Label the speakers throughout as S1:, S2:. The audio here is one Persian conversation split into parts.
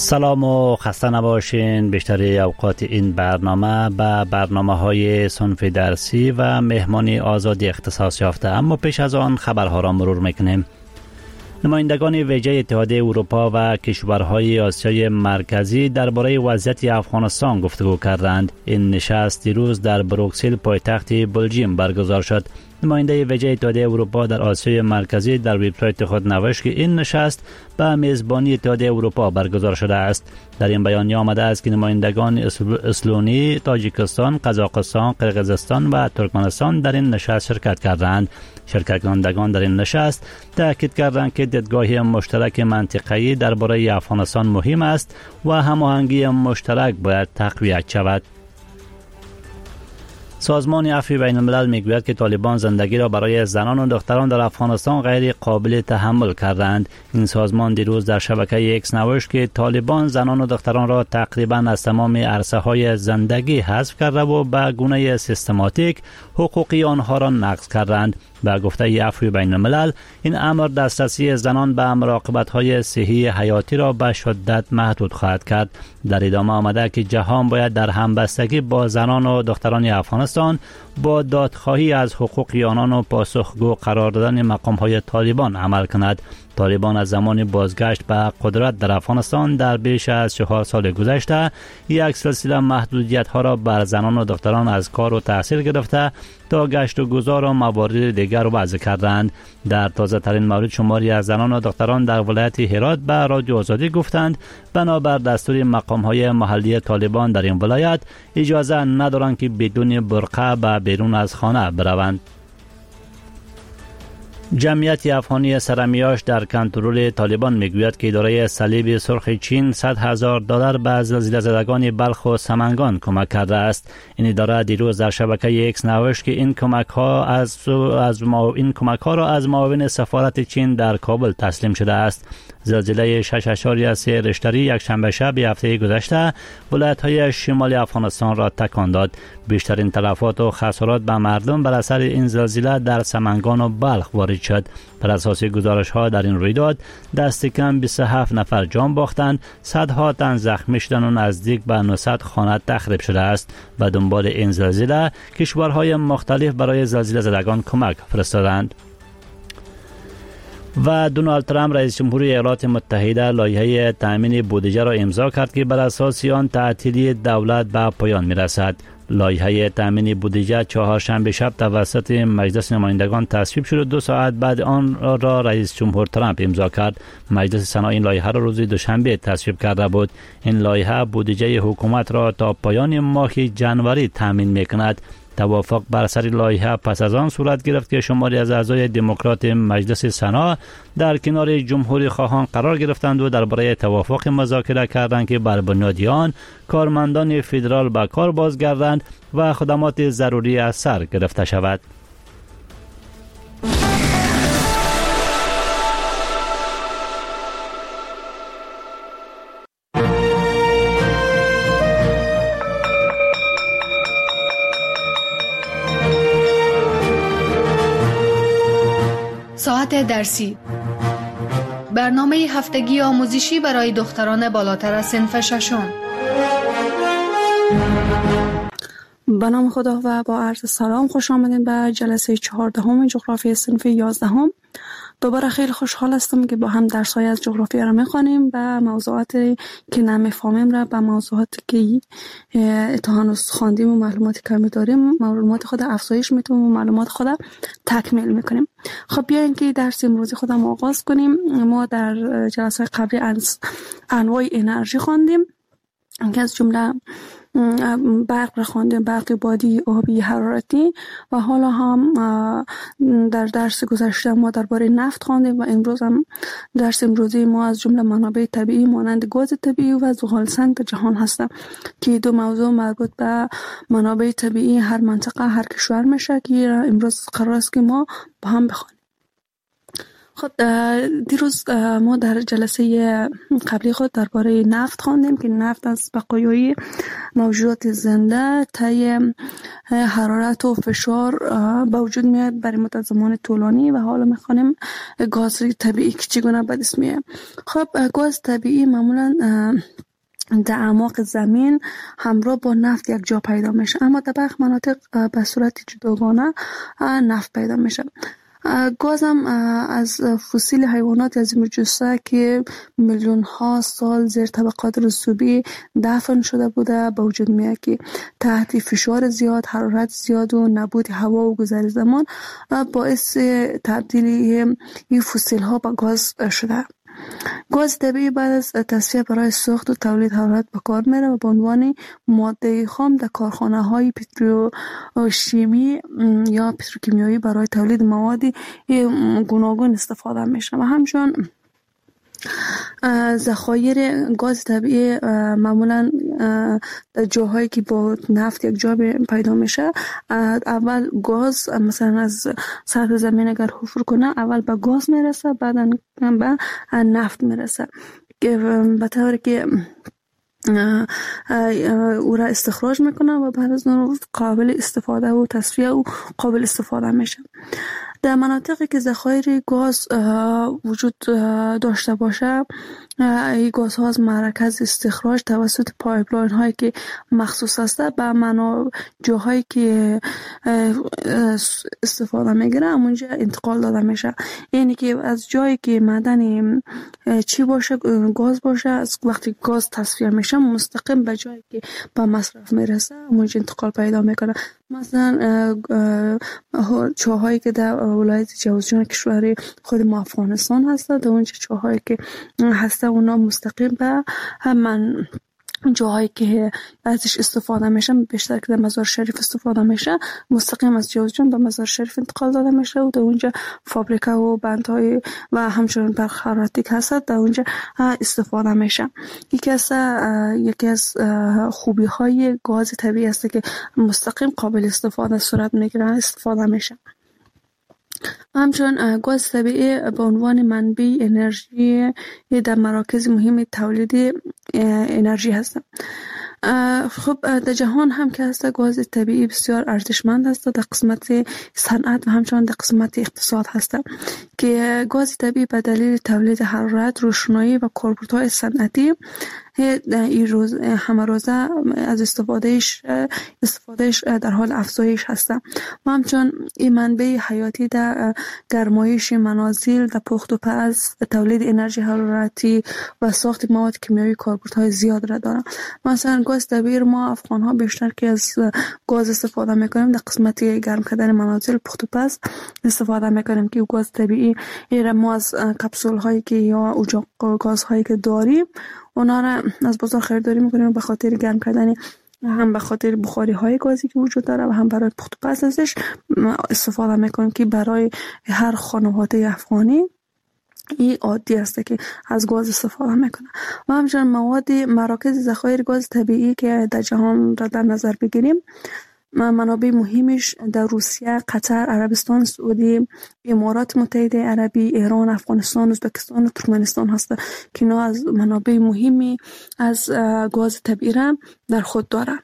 S1: سلام و خسته نباشین. بیشتر اوقات این برنامه به برنامه‌های صنف درسی و مهمانی آزادی اختصاص یافته، اما پیش از آن خبرها را مرور میکنیم. نمایندگان ویژه اتحادیه اروپا و کشورهای آسیای مرکزی درباره وضعیت افغانستان گفتگو کردند. این نشست دیروز در بروکسل پایتخت بلژیم برگزار شد. نماینده ویژه اتحادیه اروپا در آسیای مرکزی در وبسایت خود نوشت که این نشست به میزبانی اتحادیه اروپا برگزار شده است. در این بیانیه آمده است که نمایندگان اسلونی، تاجیکستان، قزاقستان، قرقیزستان و ترکمنستان در این نشست شرکت کردند. شرکت کنندگان در این نشست تاکید کردند که دیدگاه مشترک منطقه‌ای درباره افغانستان مهم است و هماهنگی مشترک باید تقویت شود. سازمان عفو بین الملل میگوید که طالبان زندگی را برای زنان و دختران در افغانستان غیر قابل تحمل کردند. این سازمان دیروز در شبکه ایکس نوشت که طالبان زنان و دختران را تقریبا از تمام عرصه‌های زندگی حذف کرده و به گونه سیستماتیک حقوقی آنها را نقض کردند. به گفته عفو بین الملل، این امر دسترسی زنان به مراقبت‌های صحی حیاتی را به شدت محدود خواهد کرد. در ادامه آمده که جهان باید در همبستگی با زنان و دختران افغانستان با دادخواهی از حقوق آنان و پاسخگو قرار دادن مقام‌های طالبان عمل کند. طالبان از زمان بازگشت به قدرت در افغانستان در بیش از 4 سال گذشته یک سلسله محدودیت‌ها را بر زنان و دختران از کار و تحصیل گرفته تا گشت و گذار و موارد دیگر وضع کردند. در تازه ترین مورد شماری از زنان و دختران در ولایت هرات به رادیو آزادی گفتند بنابر دستور مقام‌های محلی طالبان در این ولایت اجازه ندارند که بدون برقه به بیرون از خانه بروند. جمعیت افغانی سرمیاش در کنترل طالبان میگوید که اداره صلیب سرخ چین $100,000 به زلزله زدگان بلخ و سمنگان کمک کرده است. این اداره دیروز در شبکه ایکس نوشت که این کمک ها را از معاون سفارت چین در کابل تسلیم شده است. زلزله 6.3 ریشتری یک شنبه شب هفته گذشته ولایت‌های شمالی افغانستان را تکان داد. بیشترین تلفات و خسارات به مردم بر اثر این زلزله در سمنگان و بلخ وارد شد. بر اساس گزارش‌ها در این رویداد دست کم 27 نفر جان باختند، صدها تن زخمی شدند و نزدیک به 900 خانه تخریب شده است. به دنبال این زلزله کشورهای مختلف برای زلزله زدگان کمک فرستادند. و دونالد ترامپ رئیس جمهوری ایالات متحده لایحه تامین بودجه را امضا کرد که بر اساس آن تعطیلی دولت به پایان می‌رسد. لایحه تامین بودجه چهارشنبه شب توسط مجلس نمایندگان تصویب شد و 2 ساعت بعد آن را رئیس جمهور ترامپ امضا کرد. مجلس سنا این لایحه را روز دوشنبه تصویب کرده بود. این لایحه بودجه حکومت را تا پایان ماه جنوری تامین می‌کند. توافق بر سر لایحه پس از آن صورت گرفت که شماری از اعضای دموکرات مجلس سنا در کنار جمهوری خواهان قرار گرفتند و درباره توافق مذاکره کردند که بر بنیاد آن کارمندان فدرال به کار بازگردند و خدمات ضروری از سر گرفته شود.
S2: ساعت درسی، برنامه هفتگی آموزشی برای دختران بالاتر از صنف ششم.
S3: به نام خدا و با عرض سلام خوش آمدین به جلسه 14 جغرافی صنف 11. دوباره خیلی خوشحال هستم که با هم درس‌های از جغرافیا را می‌خوانیم و موضوعاتی که نمی‌فهمیم را به موضوعاتی که تا هنوز خواندیم و معلوماتی کمی داریم معلومات خود افزایش میدیم و معلومات خود تکمیل می‌کنیم. خب بیاین که درس امروزی خودم آغاز کنیم. ما در جلسه قبلی انواع انرژی خواندیم که از جمله برق را خواندیم، برق بادی، آبی، حرارتی، و حالا هم در درس گذشته ما درباره نفت خواندیم و امروز هم درس امروزی ما از جمله منابع طبیعی مانند گاز طبیعی و زغالسنگ در جهان هستند که دو موضوع مربوط به منابع طبیعی هر منطقه هر کشور میشه که امروز قرار است که ما با هم بخوانیم. خب دیروز ما در جلسه قبلی خود درباره نفت خواندیم که نفت از بقایای موجودات زنده طی حرارت و فشار به وجود میاد برای مدت زمان طولانی و حالا میخوانیم گاز طبیعی که چگونه به دست میاد. خب گاز طبیعی معمولا در اعماق زمین همراه با نفت یک جا پیدا میشه، اما در برخی مناطق به صورت جداگانه نفت پیدا میشه. گاز هم از فسیل حیوانات از مجسه که میلیون ها سال زیر طبقات رسوبی دفن شده بوده به وجود میاد که تحت فشار زیاد، حرارت زیاد و نبود هوا و گذر زمان باعث تبدیل این فسیل ها به گاز شده. گاز طبیعی بعد از تصفیه برای ساخت و تولید حرارت به کار میره و به عنوان ماده خام در کارخانه های پتروشیمی یا پتروکیمیایی برای تولید مواد گوناگون استفاده میشه و همچنین ذخایر گاز طبیعی معمولا در جاهایی که با نفت یک جا پیدا میشه، اول گاز مثلا از سطح زمین اگر حفر کنه اول به گاز میرسه، بعدا به نفت میرسه به طوری که او را استخراج میکنه و بعد از اون قابل استفاده و تصفیه و قابل استفاده میشه. در مناطقی که ذخایر گاز وجود داشته باشه، این گازها از مرکز استخراج توسط پایپلاین هایی که مخصوص است به جاهایی که استفاده میگیره اونجا انتقال داده میشه. یعنی که از جایی که معدن چی باشه، گاز باشه، از وقتی گاز تصفیه میشه مستقیم به جایی که به مصرف میرسه اونجا انتقال پیدا میکنه. مثلا چاهایی که در ولایت جوزجان کشور خود ما افغانستان هست، در اونجا چاهایی که هست اونا مستقیم به همون جاهایی که ازش استفاده میشه، بیشتر که در مزار شریف استفاده میشه، مستقیم از جوزجان به مزار شریف انتقال داده میشه و در اونجا فابریکه و بندهای و همچنین برخاراتی که هست در اونجا استفاده میشه. یکی از خوبی های گاز طبیعی است که مستقیم قابل استفاده صورت میگیره، استفاده میشه. همچنین گاز طبیعی به عنوان منبع انرژی در مراکز مهم تولید انرژی هست. خب در جهان هم که هست گاز طبیعی بسیار ارزشمند است در قسمت صنعت و همچنین در قسمت اقتصاد هست که گاز طبیعی به دلیل تولید حرارت، روشنایی و کاربردهای صنعتی این روز همه روزه از استفادهش در حال افزایش هست و همچنین این منبع حیاتی در گرمایش منازل، در پخت و پز، تولید انرژی حرارتی و ساخت مواد کیمیایی کاربردهای زیاد را دارد. مثلا گاز طبیعی ما افغان ها بیشتر که از گاز استفاده میکنیم در قسمت گرم کردن منازل، پخت و پز استفاده میکنیم که گاز طبیعی ما از کپسول هایی که یا اجاق گاز هایی که داریم اونا را از بازار خریداری میکنیم به خاطر گرم کردن، هم به خاطر بخاری های گازی که وجود داره و هم برای پخت و پز ازش استفاده میکنیم که برای هر خانواده افغانی این عادی است که از گاز استفاده میکنه. و همچنین مراکز ذخایر گاز طبیعی که در جهان را در نظر بگیریم، منابع مهمش در روسیه، قطر، عربستان سعودی، امارات متحده عربی، ایران، افغانستان، ازبکستان و ترکمنستان هست که اینا از منابع مهمی از گاز طبیعی را در خود داره.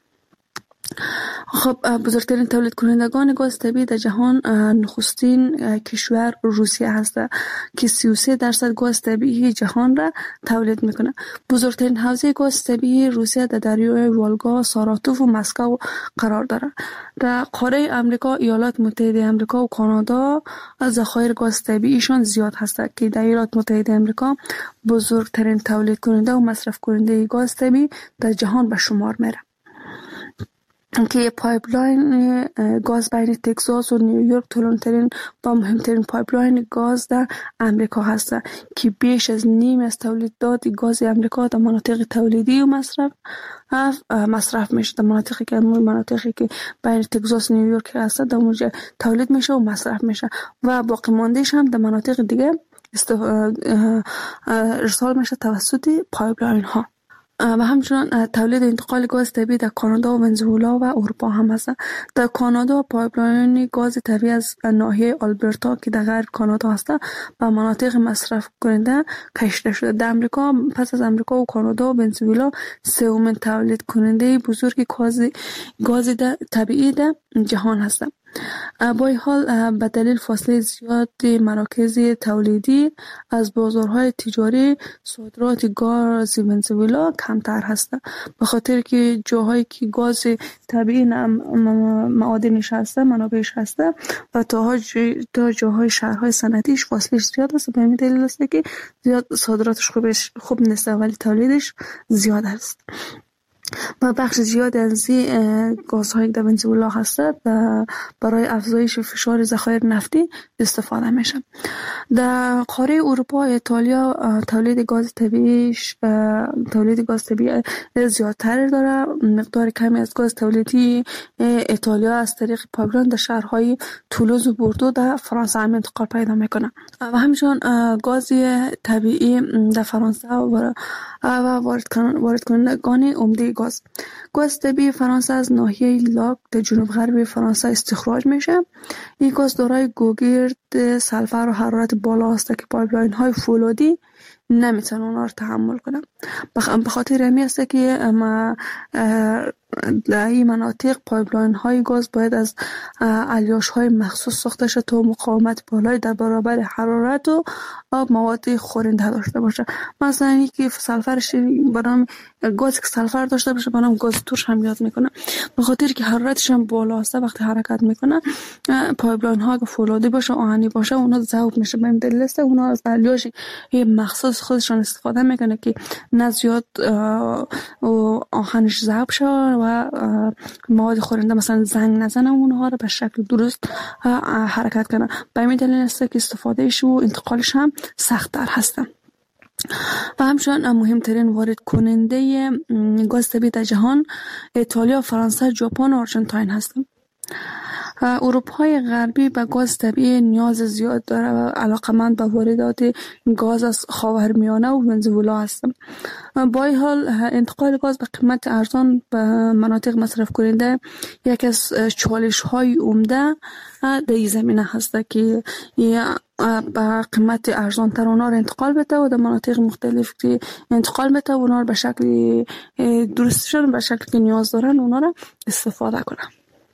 S3: خب بزرگترین تولید کنندگان گاز طبیعی در جهان نخستین کشور روسیه هست که 33% گاز طبیعی جهان را تولید میکنه. بزرگترین حوزه گاز طبیعی روسیه در دریای والگا، ساراتوف و مسکو قرار داره. در قاره امریکا، ایالات متحده امریکا و کانادا ذخایر گاز طبیعیشان زیاد هست که در ایالات متحده امریکا بزرگترین تولید کننده و مصرف کننده گاز طبیعی در جهان به شمار میره که پایپلاین گاز بین تگزاس و نیویورک طولانی‌ترین و مهمترین پایپلاین گاز در امریکا هست که بیش از نیم از تولیدات گاز امریکا در مناطق تولیدی و مصرف میشه. در مناطقی که بین تگزاس و نیویورک هست در اونجا تولید میشه و مصرف میشه و باقی ماندهش هم در مناطق دیگه ارسال میشه توسط پایپلاین ها. و همچنان تولید انتقال گاز طبیعی در کانادا و ونزوئلا و اروپا هم هست. در کانادا پایپلاین گاز طبیعی از ناحیه آلبرتا که در غرب کانادا هست به مناطق مصرف کننده کشیده شده. در امریکا پس از امریکا و کانادا و ونزوئلا سومین تولید کننده بزرگ گاز طبیعی در جهان هستند. با این حال به دلیل فاصله زیاد مراکز تولیدی از بازارهای تجاری صادرات گاز ونزوئلا کمتر هست، به خاطر که جاهایی که گاز طبیعی معادنش هست منابعش هست و تا جاهای شهرهای صنعتیش فاصله زیاد است. به همین دلیل است که زیاد صادراتش خوب نیست ولی تولیدش زیاد است. و بخش زیاد از گازهای در ونزوئلا هست برای افزایش فشار ذخایر نفتی استفاده میشه. در قاره اروپا ایتالیا تولید گاز طبیعی زیادتر داره. مقدار کمی از گاز تولیدی ایتالیا از طریق پایپلاین در شهرهای تولوز و بوردو در فرانسه هم انتقال پیدا میکنه. و همچنین گاز طبیعی در فرانسه و وارد کنندگان عمده گاز طبیعی فرانسه از ناحیه لاک در جنوب غربی فرانسه استخراج میشه. این گاز دارای گوگرد، سلفر و حرارت بالا است که پایپلاین های فولادی نمیتونن اونا رو تحمل کنن. به خاطر همین است که در این مناطق پایپلاین های گاز باید از الیاش های مخصوص ساخته شده تا مقاومت بالای در برابر حرارت و مواد خورنده داشته باشه. مثلا اینکه سلفرش برام گاز که سلفر داشته باشه برام گاز ترش هم یاد میکنه، به خاطر که حرارتش هم بالا است. وقتی حرکت میکنه پایپلاین ها که فولادی باشه آهنی باشه اونا ذوب میشه. به این دلیل است اونا از الیاش مخصوص خودشون استفاده میکنه که نه زیاد آهنش ذوب شه و مواد خورنده مثلا زنگ نزنه اونها رو به شکل درست حرکت کنه. به همین دلیل است که استفادهش و انتقالش هم سخت‌تر هست. و همچنین مهمترین وارد کننده گاز طبیعی در جهان ایتالیا، فرانسه، ژاپن و آرژانتین هستند. اروپای غربی به گاز طبیعی نیاز زیاد داره و علاقمند به واردات گاز از خاورمیانه و ونزوئلا هستند. با این حال انتقال گاز به قیمت ارزان به مناطق مصرف کننده یک از چالش‌های عمده در این زمینه هست که به قیمت ارزان تر اونا رو انتقال بده و در مناطق مختلف که انتقال بده و اونا رو به شکل درستشون به شکلی که نیاز دارن اونا رو استفاده کنن.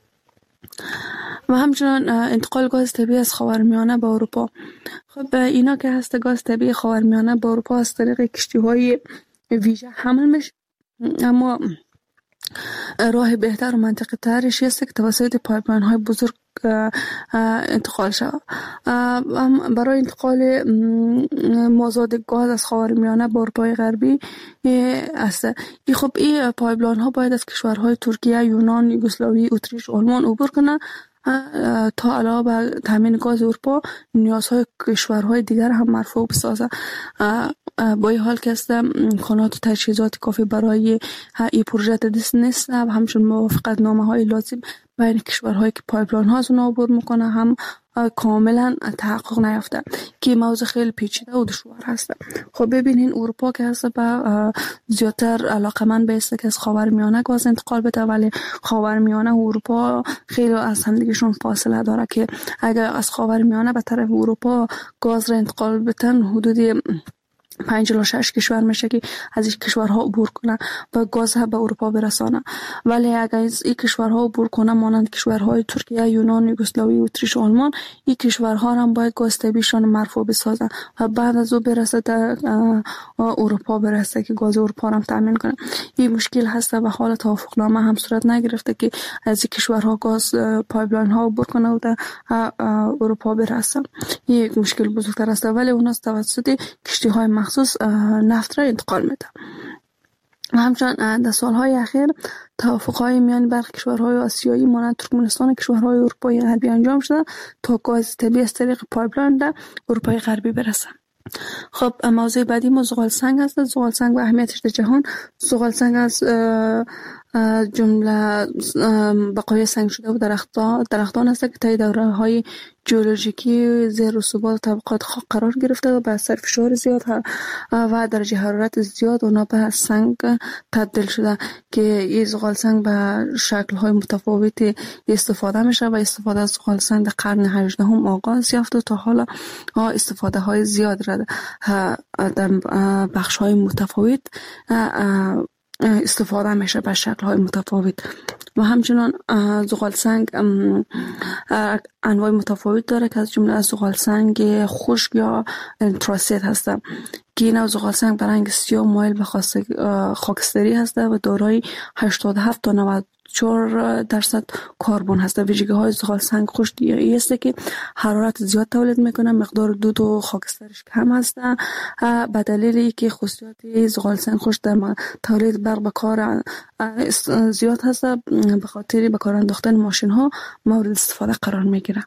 S3: و همچنان انتقال گاز طبیعی از خاورمیانه به اروپا. خب اینا که هست گاز طبیعی خاورمیانه به اروپا از طریق کشتی‌های ویژه حمل میشه، اما راه بهتر و منطقی ترش است که توسط پایپلاین های بزرگ انتقال شود. برای انتقال مازاد گاز از خاورمیانه به اروپای غربی است. خب این پایپلاین ها باید از کشورهای ترکیه، یونان، یوگسلاوی، اتریش، آلمان عبور کنه تا علاوه بر تامین گاز اروپا نیازهای کشورهای دیگر هم مرفوع بسازه. با این حال که است امکانات و تجهیزات کافی برای این پروژه دست نیست و همچنین موافقت نامه های لازم بین کشورهایی که پایپلاین ها از اون عبور میکنه هم کاملا تحقق نیافته که موضوع خیلی پیچیده و دشوار هست. خب ببینین اروپا که هست با زیادتر علاقمند به است که از خاورمیانه گاز انتقال بده، ولی خاورمیانه و اروپا خیلی از همدیگه‌شون فاصله داره که اگر از خاورمیانه به طرف اروپا گاز را انتقال بدن حدود 5 تا 6 کشور میشه که از این کشورها عبور کنه و گاز به اروپا برسانه. ولی اگر از این کشورها عبور کنه مانند کشورهای ترکیه، یونان، یوگسلاوی، اتریش، آلمان، این کشورها هم باید گاز طبیعیشون مرفوع بسازن و بعد از او برسه در اروپا برسه که گاز اروپا هم تامین کنه. این مشکل هست و حال توافقنامه هم صورت نگرفته که از این کشورها گاز پایپلاین ها عبور کنه و در اروپا برسه. یک مشکل بزرگتر است ولی اون از توسط کشتی‌های مخصوص نفت را انتقال میده. همچنین در سالهای اخیر توافق‌های میان برخی کشورهای آسیایی مانند ترکمنستان و کشورهای اروپای غربی انجام شده تا گاز طبیعی از طریق پایپلاین در اروپای غربی برسه. خب موضوع بعدی ما زغال سنگ هست. زغال سنگ و اهمیتش در جهان. زغال سنگ از جمله بقایای سنگ شده و درختان است که طی دوره‌های ژئولوژیکی زیر رسوبات طبقات خاک قرار گرفته و به اثر فشار زیاد و درجه حرارت زیاد اونا به سنگ تبدیل شده که این زغال سنگ به شکل‌های متفاوتی استفاده میشه و استفاده از زغال سنگ در قرن 18 هم آغاز یافت و تا حالا استفاده های زیاد را در بخش‌های متفاوت استفاده میشه به شکل‌های متفاوت و همچنان زغال سنگ انواع متفاوت داره که از جمله از زغال سنگ خشک یا انتراسیت هسته که این زغال سنگ به رنگ سیاه مایل به خاکستری هسته و دارای 87 تا 94% کربن هسته. ویژگی‌های زغال سنگ خشک این است که حرارت زیاد تولید میکنه، مقدار دود و خاکسترش کم هسته به دلیل اینکه خصوصیات زغال سنگ خشک در تولید برق به کار زیاد هسته، به خاطر به کار انداختن ماشین ها مورد استفاده قرار میگیره.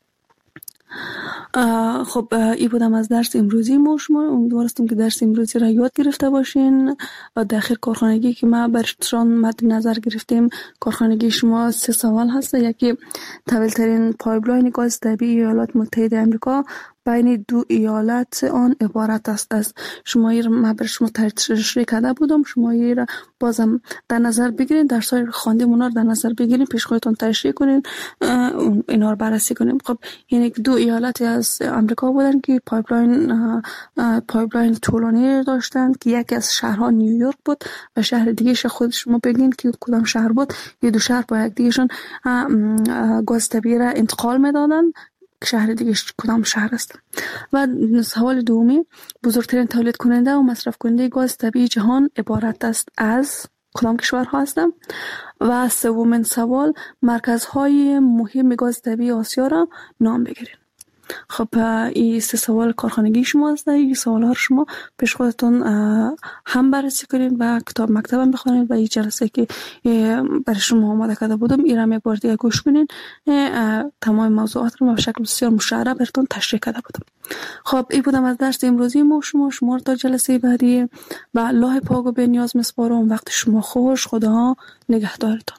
S3: خب این بودم از درس امروزی ما. شما امیدوارستم که درس امروزی را یاد گرفته باشین و در آخر کارخانگی که ما برشتران مد نظر گرفتیم، کارخانگی شما 3 سوال هست. یکی طویل ترین پایپلاین گاز طبیعی ایالات متحده آمریکا بین 2 ایالت آن عبارت است از. شما این ما بر شما تشریح کرده بودم، شما این را بازم در نظر بگیرید، در سایر خواندیم اونا رو در نظر بگیرید، پیش خودتون تشریح کنین، اینا رو بررسی کنیم. خب یعنی 2 ایالتی از آمریکا بودن که پایپلاین طولانی داشتن که یکی از شهرها نیویورک بود و شهر دیگه خود شما بگین که کدام شهر بود. یه 2 شهر با یک دیگهشون گاز طبیعی را انتقال میدادن، شهر دیگه کدام شهر است. و سوال دومی، بزرگترین تولید کننده و مصرف کننده گاز طبیعی جهان عبارت است از کدام کشورها هستند؟ و سومین سوال، مرکزهای مهم گاز طبیعی آسیا را نام بگیرید. خب این 3 سوال کارخانگی شما است. این سوال ها رو شما پیش خودتون هم بررسی کنید و کتاب مکتبم بخونید و این جلسه که برای شما آماده کرده بودم این را یک بار دیگه گوش کنید. تمام موضوعات رو به شکل بسیار مشرح براتون تشریح کرده بودم. خب این بودم از درس امروزی ما. شما تا جلسه بعدی و الله پاک و بی‌نیاز میسپارم. وقت شما خوش. خدا نگهدارتان.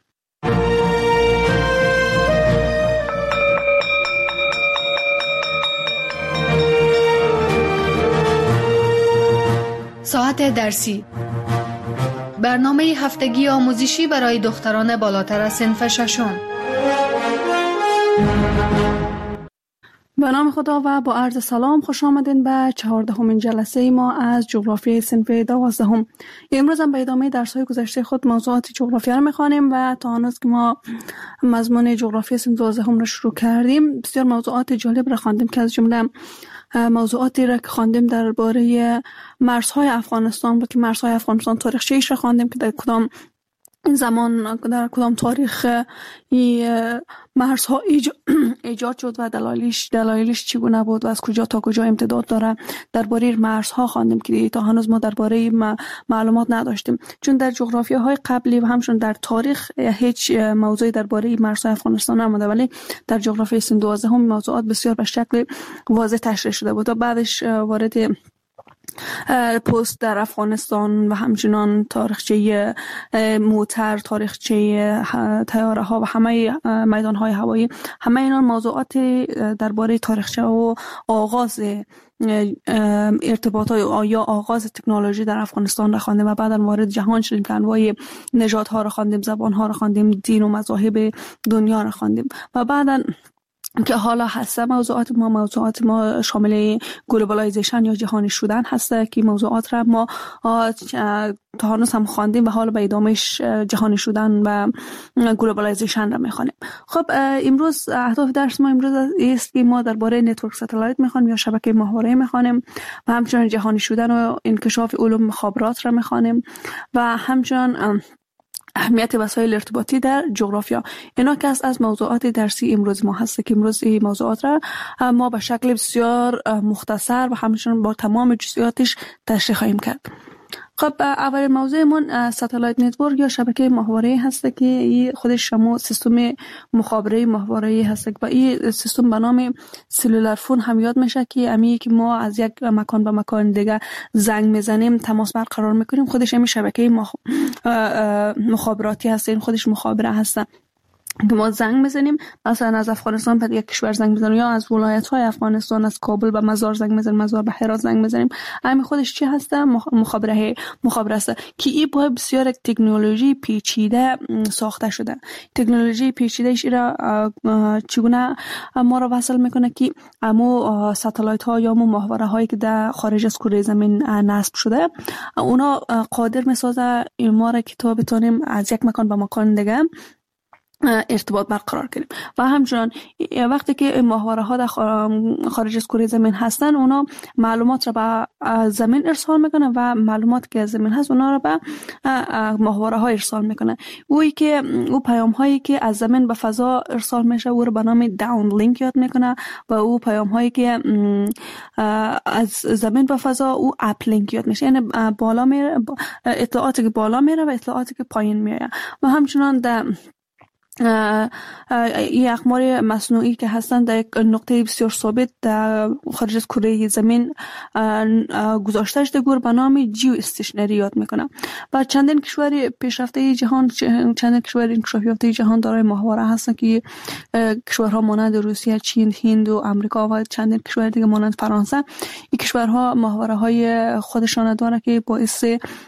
S2: ساعت درسی، برنامه هفتگی آموزشی برای دختران بالاتر از صنف 6.
S3: به نام خدا و با عرض سلام خوش آمدین به 14مین جلسه ما از جغرافیای صنف 12. امروز هم به ادامه درس‌های گذشته خود موضوعات جغرافیا را می‌خوانیم و تا هنوز که ما مضمون جغرافیای صنف 12 را شروع کردیم، بسیار موضوعات جالب را خواندیم که از جمله موضوعاتی را که خواندیم درباره مرزهای افغانستان و که مرزهای افغانستان تاریخچه‌ایش را خواندیم که در کدام زمان در کدام تاریخ این مرزها ایجاد شد و دلایلش چگونه بود و از کجا تا کجا امتداد داره. درباره مرزها خواندیم که تا هنوز ما درباره معلومات نداشتیم، چون در جغرافیاهای قبلی و همچون در تاریخ هیچ موضوعی درباره مرزهای افغانستان نمونده، ولی در جغرافیای صنف 12 هم موضوعات بسیار به شکل واضح تشریح شده بود و بعدش وارد پست در افغانستان و همچنان تاریخچه موتر، تاریخچه طیاره ها و همه میدان های هوایی، همه اینا موضوعات درباره تاریخچه و آغاز ارتباطات یا آغاز تکنولوژی در افغانستان را خواندیم و بعداً وارد جهان شدیم که انواع نژادها را خواندیم، زبان ها را خواندیم، دین و مذاهب دنیا را خواندیم و بعداً که حالا هست موضوعات ما شامل گلوبالایزیشن یا جهانی شدن هست که موضوعات را ما تا هنوز هم خواندیم و حالا به ادامهش جهانی شدن و گلوبالایزیشن را میخوانیم. خب امروز اهداف درس ما امروز است که ما درباره نتورک ستلایت میخوانیم یا شبکه ماهواره میخوانیم و همچنین جهانی شدن و انکشاف علوم مخابرات را میخوانیم و همچنین اهمیت وسایل ارتباطی در جغرافیا. اینا که از موضوعات درسی امروز ما هست که امروز این موضوعات را ما به شکل بسیار مختصر و همچنین با تمام جزئیاتش تشریح خواهیم کرد. خب اول موضوعمون ساتلایت نتورک یا شبکه ماهواره‌ای هست که این خودش همون سیستم مخابره ماهواره‌ای هست و این سیستم به نام سلولار فون هم یاد میشه که امی که ما از یک مکان به مکان دیگه زنگ میزنیم تماس برقرار میکنیم خودش همین شبکه مخابراتی هست. این خودش مخابره هست که ما زنگ میزنیم، مثلا از افغانستان به یک کشور زنگ میزنیم یا از ولایت‌های افغانستان از کابل به مزار زنگ میزنیم، مزار به هرات زنگ میزنیم. همین خودش چی هست؟ مخابره است که این با بسیار تکنولوژی پیچیده ساخته شده. تکنولوژی پیچیده‌اش را چگونه ما را وصل میکنه که امو ساتلایت ها یا امو ماهواره هایی که در خارج از کره زمین نصب شده اونا قادر میسازه ما را که تا بتونیم از یک مکان به مکان دیگه ارتباط برقرار کنیم. و همچنان وقتی که ماهواره ها در خارج از کره زمین هستن اونا معلومات را به زمین ارسال میکنن و معلومات که از زمین هست اونا را به ماهواره ها ارسال میکنن. او پیام هایی که از زمین به فضا ارسال میشه او را به نام داون لینک یاد میکنه و او پیام هایی که از زمین به فضا او اپ لینک یاد میشه، یعنی بالا میره اطلاعاتی که بالا میره و اطلاعاتی که پایین میره. و همچنان در این اقمار مصنوعی که هستند در یک نقطه بسیار ثابت در خارج از کره زمین گذاشته شده گور به نام جیو استیشنری یاد میکنه. و چندین کشور پیشرفته جهان، چندین کشور انکشاف یافته جهان دارای ماهواره هستند که کشورها مانند روسیه، چین، هند و آمریکا و چندین کشور دیگه مانند فرانسه، این کشورها ماهواره های خودشان داره که باعث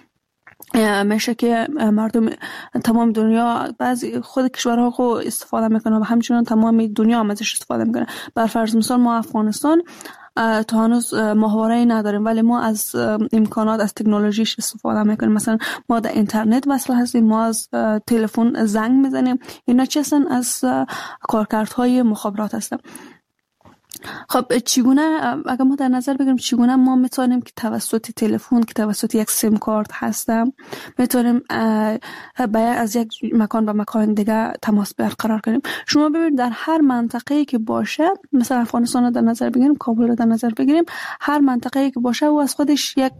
S3: میشه که مردم تمام دنیا بعضی خود کشورها خو استفاده میکنه و همچنان تمام دنیا هم ازش استفاده میکنه. بر فرض مثال ما افغانستان تا هنوز ماهواره‌ای نداریم ولی ما از امکانات از تکنولوژیش استفاده میکنیم. مثلا ما در اینترنت وصل هستیم، ما از تلفن زنگ میزنیم. اینا چه هستن؟ از کارکردهای مخابرات هستن. خب چگونه اگر ما در نظر بگیریم چگونه ما میتونیم که توسط تلفن که توسط یک سیم کارت هستم میتونیم از یک مکان به مکان دیگه تماس برقرار کنیم. شما ببینید در هر منطقه‌ای که باشه، مثلا افغانستان رو در نظر بگیریم، کابل رو در نظر بگیریم، هر منطقه‌ای که باشه او از خودش یک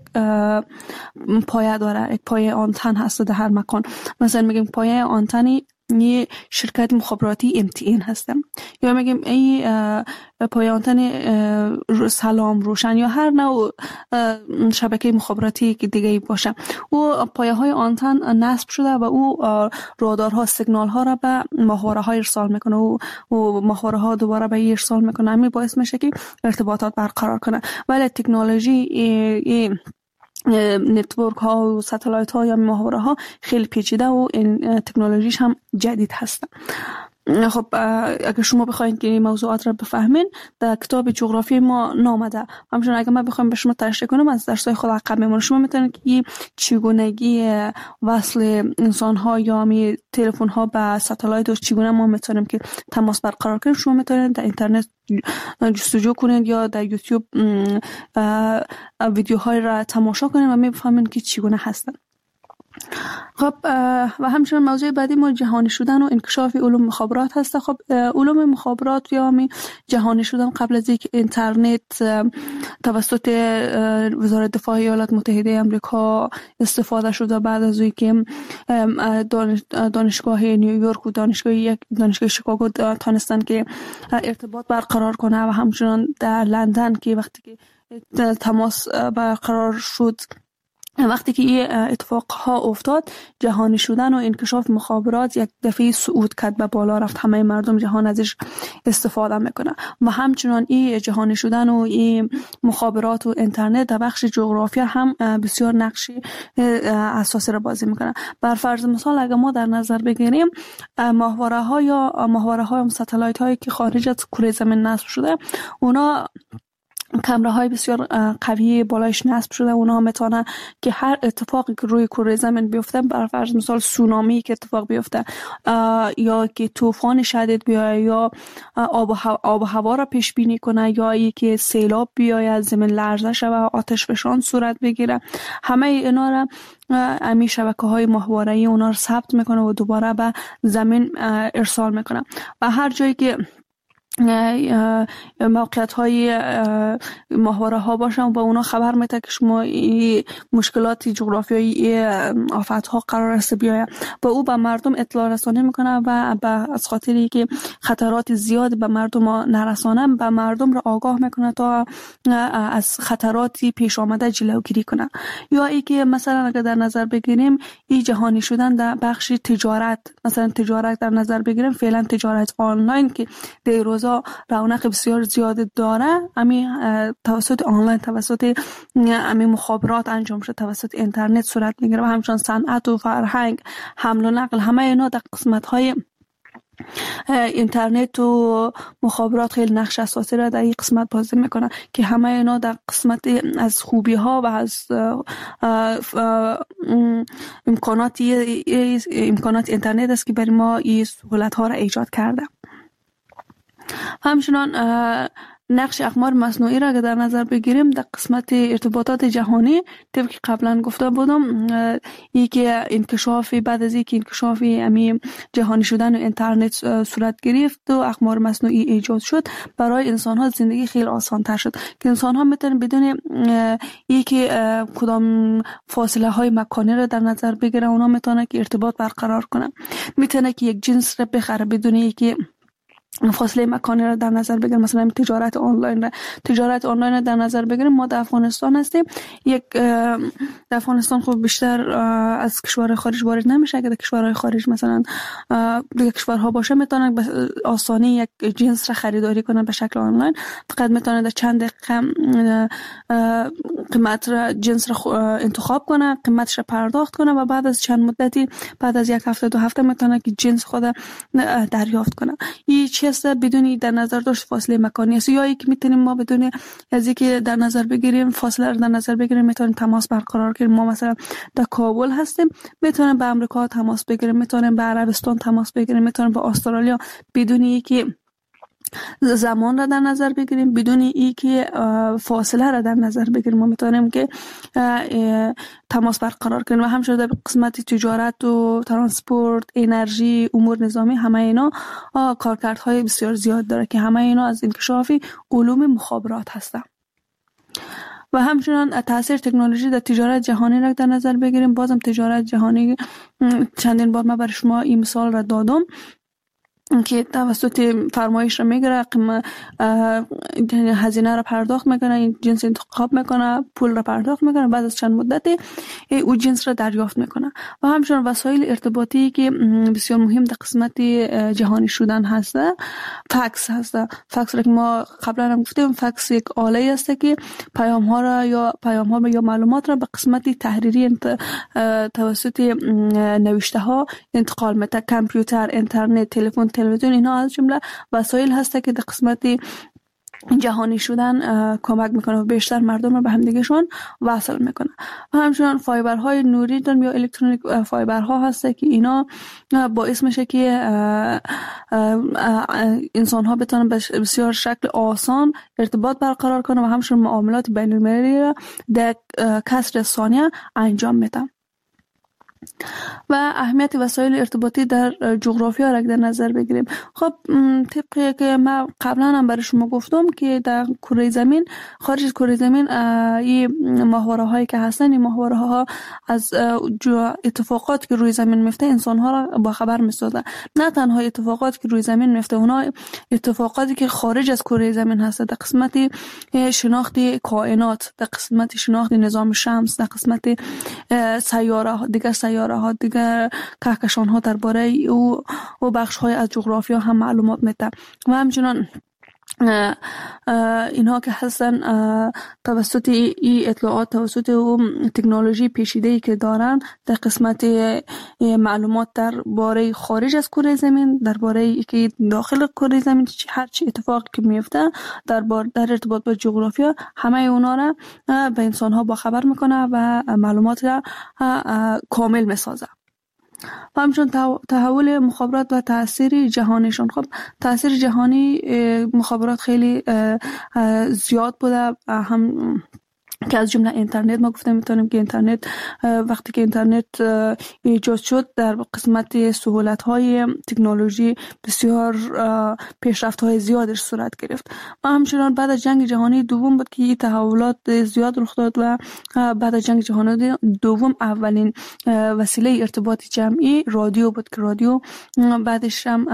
S3: پایه داره، یک پایه آنتن هست در هر مکان. مثلا میگیم پایه آنتنی یه شرکت مخابراتی MTN هستم، یا میگیم ای پایه آنتن سلام روشن یا هر نوع شبکه مخابراتی که دیگه باشه، او پایه های آنتن نصب شده و او رادارها سیگنال ها را به ماهواره ها ارسال میکنه و ماهواره ها دوباره به ارسال میکنه. همین باعث میشه که ارتباطات برقرار کنه. ولی تکنولوژی نتورک ها و ساتلایت ها یا ماهواره ها خیلی پیچیده و این تکنولوژیش هم جدید هست. خب اگر شما بخواید که این موضوعات را بفهمین در کتاب جغرافی ما نامده. همچنین اگر من بخوام به شما تشریح کنم از درس‌های خود عقب میمونه. شما میتونید که این چگونگی وصل انسان ها یا می تلفن ها به ساتلایت و چگونه ما میتونیم که تماس برقرار کنیم، شما میتونید در اینترنت جستجو کنید یا در یوتیوب ویدیوهای را تماشا کنید و میفهمید که چگونه هستن. خب و همچنین موضوع بعدی ما جهانی شدن و انکشاف علوم مخابرات هست. خب علوم مخابرات یا جهانی شدن قبل از اینکه اینترنت توسط وزارت دفاع ایالات متحده آمریکا استفاده شده، بعد از اینکه دانشگاه نیویورک و دانشگاه شیکاگو تونستن که ارتباط برقرار کنه و همچنین در لندن که وقتی که تماس برقرار شد، وقتی که این اتفاقها افتاد، جهانی شدن و انکشاف مخابرات یک دفعه صعود کرد به بالا رفت، همه مردم جهان ازش استفاده میکنه. و همچنان این جهانی شدن و این مخابرات و اینترنت در بخش جغرافیا هم بسیار نقشی اساسی را بازی میکنه. بر فرض مثال اگر ما در نظر بگیریم ماهواره ها ساتلایت هایی که خارج از کره زمین نصب شده، اونا کامراهای بسیار قوی بالایش نصب شده. اونا میتونن که هر اتفاقی که روی کره زمین بیفته، بر فرض مثال سونامی که اتفاق بیفته یا که طوفان شدید بیاید یا آب و هوا را پیش بینی کنه یا یکی سیلاب بیاید، زمین لرزه شود، آتش فشان صورت بگیره، همه اینا را امی شبکه‌های ماهواره‌ای اونا رو ثبت میکنه و دوباره به زمین ارسال میکنه. و هر جایی که موقعیت های ماهواره ها باشن و اونا خبر میده که شما این مشکلات جغرافیایی آفت ها قرار است بیاید و او به مردم اطلاع رسانی میکنه و از خاطری که خطرات زیاد به مردم نرسانه به مردم را آگاه میکنه تا از خطراتی پیش آمده جلوگیری کنه. یا ای که مثلا اگر در نظر بگیریم این جهانی شدن در بخش تجارت، مثلا تجارت در نظر بگیریم، فعلا تجارت آنلاین که در روزا رونق بسیار زیاد داره، امی توسط آنلاین، توسط امی مخابرات انجام شده، توسط اینترنت صورت میگیره و همچنان صنعت و فرهنگ، حمل و نقل، همه اینا در قسمت های اینترنت و مخابرات خیلی نقش اساسی را در این قسمت بازی میکنه که همه اینا در قسمت از خوبی ها و از امکانات اینترنت است که برای ما این سهولت ها را ایجاد کرده. همچنان نقش اقمار مصنوعی را که در نظر بگیریم در قسمت ارتباطات جهانی، طبق که قبلا گفته بودم، یکی انکشاف بعد از اینکه انکشاف امی جهانی شدن و اینترنت صورت گرفت و اقمار مصنوعی ایجاد شد، برای انسان ها زندگی خیلی آسان تر شد که انسان ها میتونن بدون یکی کدام فاصله های مکانی را در نظر بگیرن، اونا میتونن که ارتباط برقرار کنن، میتونن که یک جنس را بخره بدون یکی فاصله مکانی را در نظر بگیریم. مثلا تجارت آنلاین را در نظر بگیریم. ما در افغانستان هستیم، در افغانستان خب بیشتر از کشورهای خارج وارد نمیشه. اگر در کشورهای خارج مثلا دیگه کشورها باشه میتونن به آسانی یک جنس را خریداری کنن به شکل آنلاین، فقط میتونن در چند دقیقه قیمت را جنس را انتخاب کنن، قیمتش را پرداخت کنن و بعد از چند مدتی، بعد از یک هفته دو هفته میتونن که جنس خود دریافت کنن. این چیست بدونی در نظر داشت فاصله مکانی است. یا یک میتونیم ما بدونی از اینکه در نظر بگیریم فاصله رو در نظر بگیریم، میتونیم تماس برقرار کنیم. ما مثلا در کابل هستیم، میتونیم به امریکا تماس بگیریم، میتونیم به عربستان تماس بگیریم، میتونیم به استرالیا، بدونی که زمان را در نظر بگیریم، بدون اینکه فاصله را در نظر بگیریم ما میتونیم که تماس برقرار کنیم. و همچنین در قسمت تجارت و ترانسپورت، انرژی، امور نظامی، همه اینا کارکردهای بسیار زیاد داره که همه اینا از انکشاف علوم مخابرات هستن. و همچنان تاثیر تکنولوژی در تجارت جهانی را در نظر بگیریم. بازم تجارت جهانی چندین بار من برای شما این مثال را دادم که توسط فرمایش را میگیره، هزینه را پرداخت میکنه، این جنس انتخاب میکنه، پول را پرداخت میکنه، بعد از چند مدتی او جنس را دریافت میکنه. و همچنین وسایل ارتباطی که بسیار مهم در قسمت جهانی شدن هست، فکس هست. فکس را که ما قبلا هم گفتیم، فکس یک آله است که پیام ها یا معلومات را به قسمت تحریری توسط نوشته ها انتقال میده. کامپیوتر، اینترنت، تلفن، تلویزیون، اینا از جمله وسایل هسته که در قسمت جهانی شدن کمک میکنه و بیشتر مردم رو به همدیگهشون وصل میکنه. و همچنان فایبرهای نوری داریم یا الکترونیک فایبرها هسته که اینا باعث میشه که انسان ها بتونن به بسیار شکل آسان ارتباط برقرار کنه و همچنان معاملات بین المللی را در کسر ثانیه انجام میدن. و اهمیت وسایل ارتباطی در جغرافیا را در نظر بگیریم. خب طبقی که من قبلا هم برای شما گفتم که در کره زمین، خارج از کره زمین، این ماهواره هایی که هستن، این ماهواره ها از اتفاقات که روی زمین میفته انسان ها را با خبر میسازن. نه تنها اتفاقات که روی زمین میفته، اونا اتفاقاتی که خارج از کره زمین هست، در قسمت شناخت کائنات، در قسمت شناخت نظام شمس، در قسمت سیاره ها دیگر کهکشان ها درباره او بخش های از جغرافیا هم معلومات میده. و همچنان اینها که هستن توسط این اطلاعات، توسط اون تکنولوژی پیچیده‌ای که دارن در قسمت معلومات درباره خارج از کره زمین، درباره که داخل کره زمین هر چی اتفاقی که میفته در ارتباط با جغرافیا، همه اونا را به انسان ها با خبر میکنه و معلومات را کامل میسازه. و همچنین تحول مخابرات و تأثیر جهانیشون. خب تأثیر جهانی مخابرات خیلی زیاد بوده. هم که از جمله اینترنت ما گفته میتونیم که اینترنت وقتی که اینترنت ایجاد شد در قسمت سهولت‌های تکنولوژی بسیار پیشرفت‌های زیادش صورت گرفت و همچنان بعد از جنگ جهانی دوم بود که این تحولات زیاد رخ داد و بعد از جنگ جهانی دوم اولین وسیله ارتباط جمعی رادیو بود که رادیو بعدش هم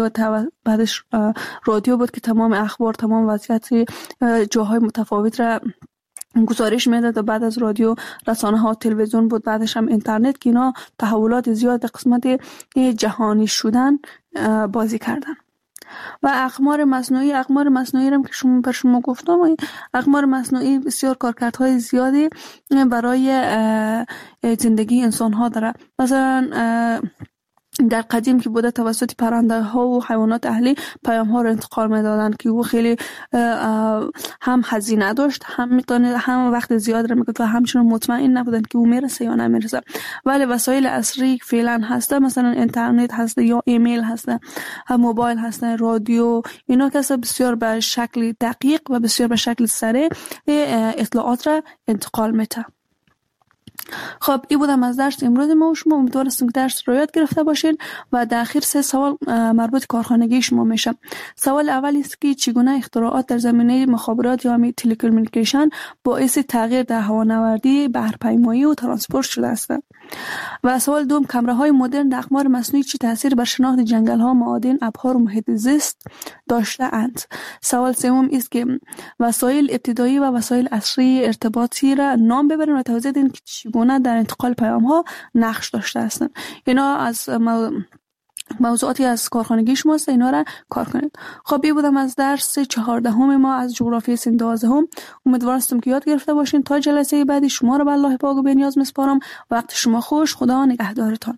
S3: رادیو بود که تمام اخبار تمام وضعیت جاهای متفاوت را گزارش میداد و بعد از رادیو رسانه ها تلویزیون بود بعدش هم اینترنت که اینا تحولات زیاد در قسمت جهانی شدن بازی کردن و اقمار مصنوعی هم که شما گفتم اقمار مصنوعی بسیار کارکردهای زیادی برای زندگی انسان ها داره. مثلا در قدیم که بوده توسط پرنده ها و حیوانات اهلی پیام ها رو انتقال میدادن که او خیلی هم هزینه داشت هم وقت زیاد رو میگفت و همچنان مطمئن نبودن که او میرسه یا نمیرسه. ولی وسایل عصری فعلا هسته مثلا اینترنت هسته یا ایمیل هسته موبایل هسته رادیو اینا که بسیار به شکل دقیق و بسیار به شکل سریع اطلاعات را انتقال میده. خب این بودم از درس امروز ما و شما. امیدوارم که درس رو یاد گرفته باشین و در اخیر 3 سوال مربوط کارخانگی شما میشه. سوال اول است که چگونه اختراعات در زمینه مخابرات یا تلکومونیکیشن باعث تغییر در هوانوردی، بحرپیمایی و ترانسپورت شده است. و سوال دوم کامراهای مدرن در اقمار مصنوعی چه تاثیر بر شناخت جنگل ها، معادن، ابحار و محیط زیست داشته اند. سوال سوم است که وسایل ابتدایی و وسایل عصری ارتباطی را نام ببرین و توضیح دین که چگونه در انتقال پیام ها نقش داشته هستند. اینا از موضوعاتی از کارخانگی شماست، اینا را کار کنید. خب این بودم از درس 14 ما از جغرافیای سن 12. امیدوارم که یاد گرفته باشین. تا جلسه بعدی شما رو به الله پاک و بی‌نیاز میسپارم. وقت شما خوش. خدا نگهدارتان.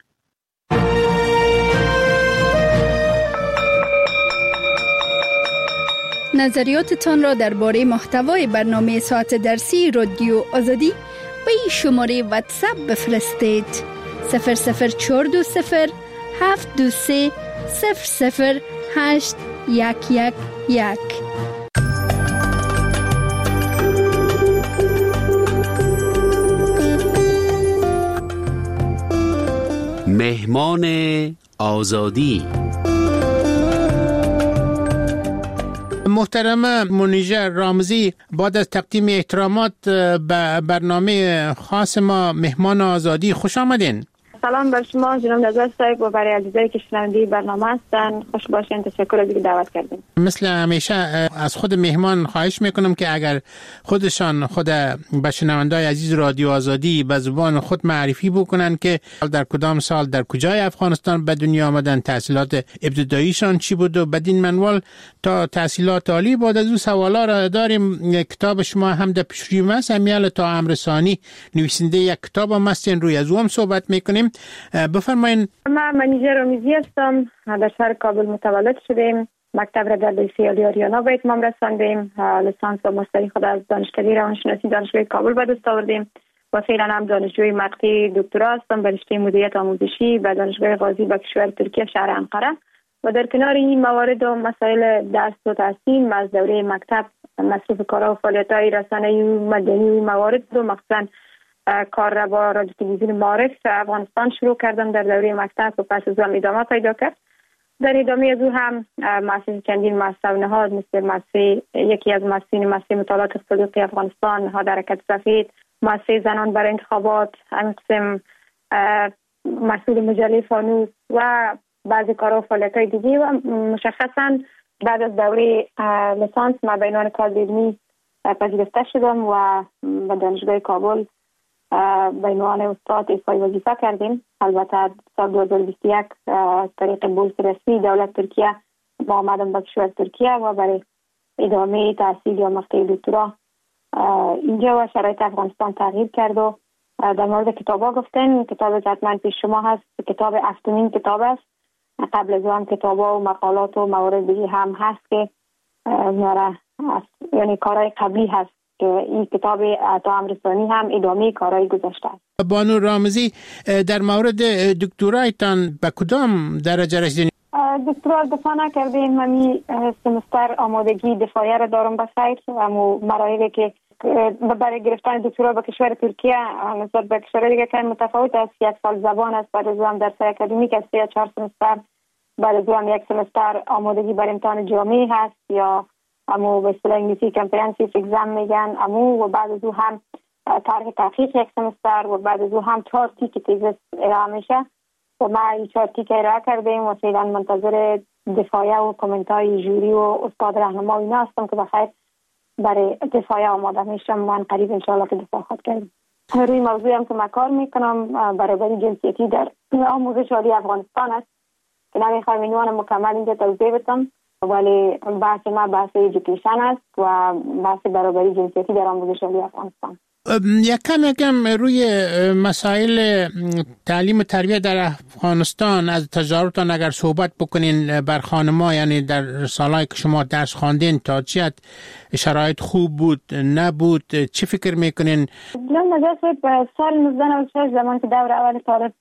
S4: نظریاتتان را درباره محتوای برنامه ساعت درسی رادیو آزادی به این شماره واتساپ بفرستید. 00420 723 00811.
S5: مهمان آزادی.
S6: محترم منیژه رامزی، بعد از تقدیم احترامات به برنامه خاص ما مهمان آزادی خوش آمدین.
S7: سلام بر شما جناب نظر صاحب و برای عزیزایی که شنونده برنامه هستن. خوش باشین. تشکر از اینکه دعوت کردین.
S6: مثل همیشه از خود مهمان خواهش میکنم که اگر خودشان به شنونده‌های عزیز رادیو آزادی به زبان خود معرفی بکنن که در کدام سال در کجای افغانستان به دنیا آمدن، تحصیلات ابتداییشان چی بود و بدین منوال تا تحصیلات عالی. بعد از اون سوالا را داریم. کتاب شما هم در پیشروی است، امیال تا امرسانی نویسنده یک کتاب هم هستین، روی از اون صحبت میکنیم. بفرمایید.
S7: من منیژه رامزی هستم. در شهر کابل متولد شدیم. مکتب را در لیسه عالی آریانا به اتمام رساندیم. لیسانس و ماستری خود از دانشکده روانشناسی دانشگاه کابل به دست آوردیم و فعلا هم دانشجوی مقطع دکترا هستم به رشته مدیریت آموزشی به دانشگاه غازی به کشور ترکیه شهر انقره. و در کنار این موارد و مسائل درس و تحصیل از دوره مکتب مصروف کارها و فعالیت‌های رسانه‌ای و مدنی و موارد و مخصوصاً کار را با رادیو تلویزیون معارف افغانستان شروع کردم در دوره مکتب و پس از آن ادامه پیدا کرد. در ادامه از او هم مؤسسه چندین مؤسسه و نهاد مثل یکی از مؤسسین مؤسسه مطالعات اقتصادی افغانستان، نهاد حرکت سفید، مؤسسه زنان برای انتخابات، همین قسم مسئول مجله فانوس و بعضی کارها و فعالیت‌های دیگه. و مشخصاً بعد از دوره لیسانس ما به عنوان کادر علمی پذیرفته شدم و به دانشگاه کابل به عنوان استاد ایفای وظیفه کردیم. البته سال 2021 طریق بورس رسمی دولت ترکیه با آمدم به کشور ترکیه و برای ادامه تحصیل یا مقطع دکترا اینجا و شرایط افغانستان تغییر کرد. و در مورد کتابا گفتن، کتاب حتما پیش شما هست، کتاب 7مین کتاب است. قبل از آن کتابا و مقالات و موارد دیگه هم هست که یعنی کارهای قبلی هست که این کتاب تا امرسانی هم ادامه کارهای گذاشته است.
S6: بانو رامزی، در مورد دکترایتان به کدام درجه رسیدین؟
S7: دکترا دفاع نکردیم. من سمستر آمادگی دفاعیه را دارم بخیر و مراحلی که برای گرفتن دکترا به کشور ترکیه نسبت به کشور دیگه که متفاوت است. 1 سال زبان است، بعد از اون درس اکادمیک است، یا 4 سمستر، بعد از اون 1 سمستر آمادگی برای امتحان جامعه هست یا امو به اصطلاح انگلیسی کامپریهنسیو اگزم میگن امو، و بعد از اون هم طرح تحقیق 1 سمستر و بعد از اون هم 4 تیک تیزس ارائه میشه و ما این 4 تیک ارائه کردیم و فعلا منتظر دفاعیه و کامنت‌های جوری و استاد راهنما اینا هستم که بخیر برای دفاعیه آماده میشم. من قریب انشاءالله که دفاع خود کردم. روی موضوعی هم که من کار میکنم برابری جنسیتی در آموزش عالی افغانستان است که نمیخوایم اینوان مکمل اینجا توضیح بدم، ولی بحث ما بحث ایژوکیشن است و بحث برابری جنسیتی در آموزش عالی افغانستان.
S6: یکم روی مسائل تعلیم و تربیت در افغانستان از تجاربتان اگر صحبت بکنین بر خانم‌ها، یعنی در سالهایی که شما درس خواندین تا چه شرایط خوب بود نبود، چی فکر میکنین؟
S7: من نظر به سال 1996 زمان که دور اول طالب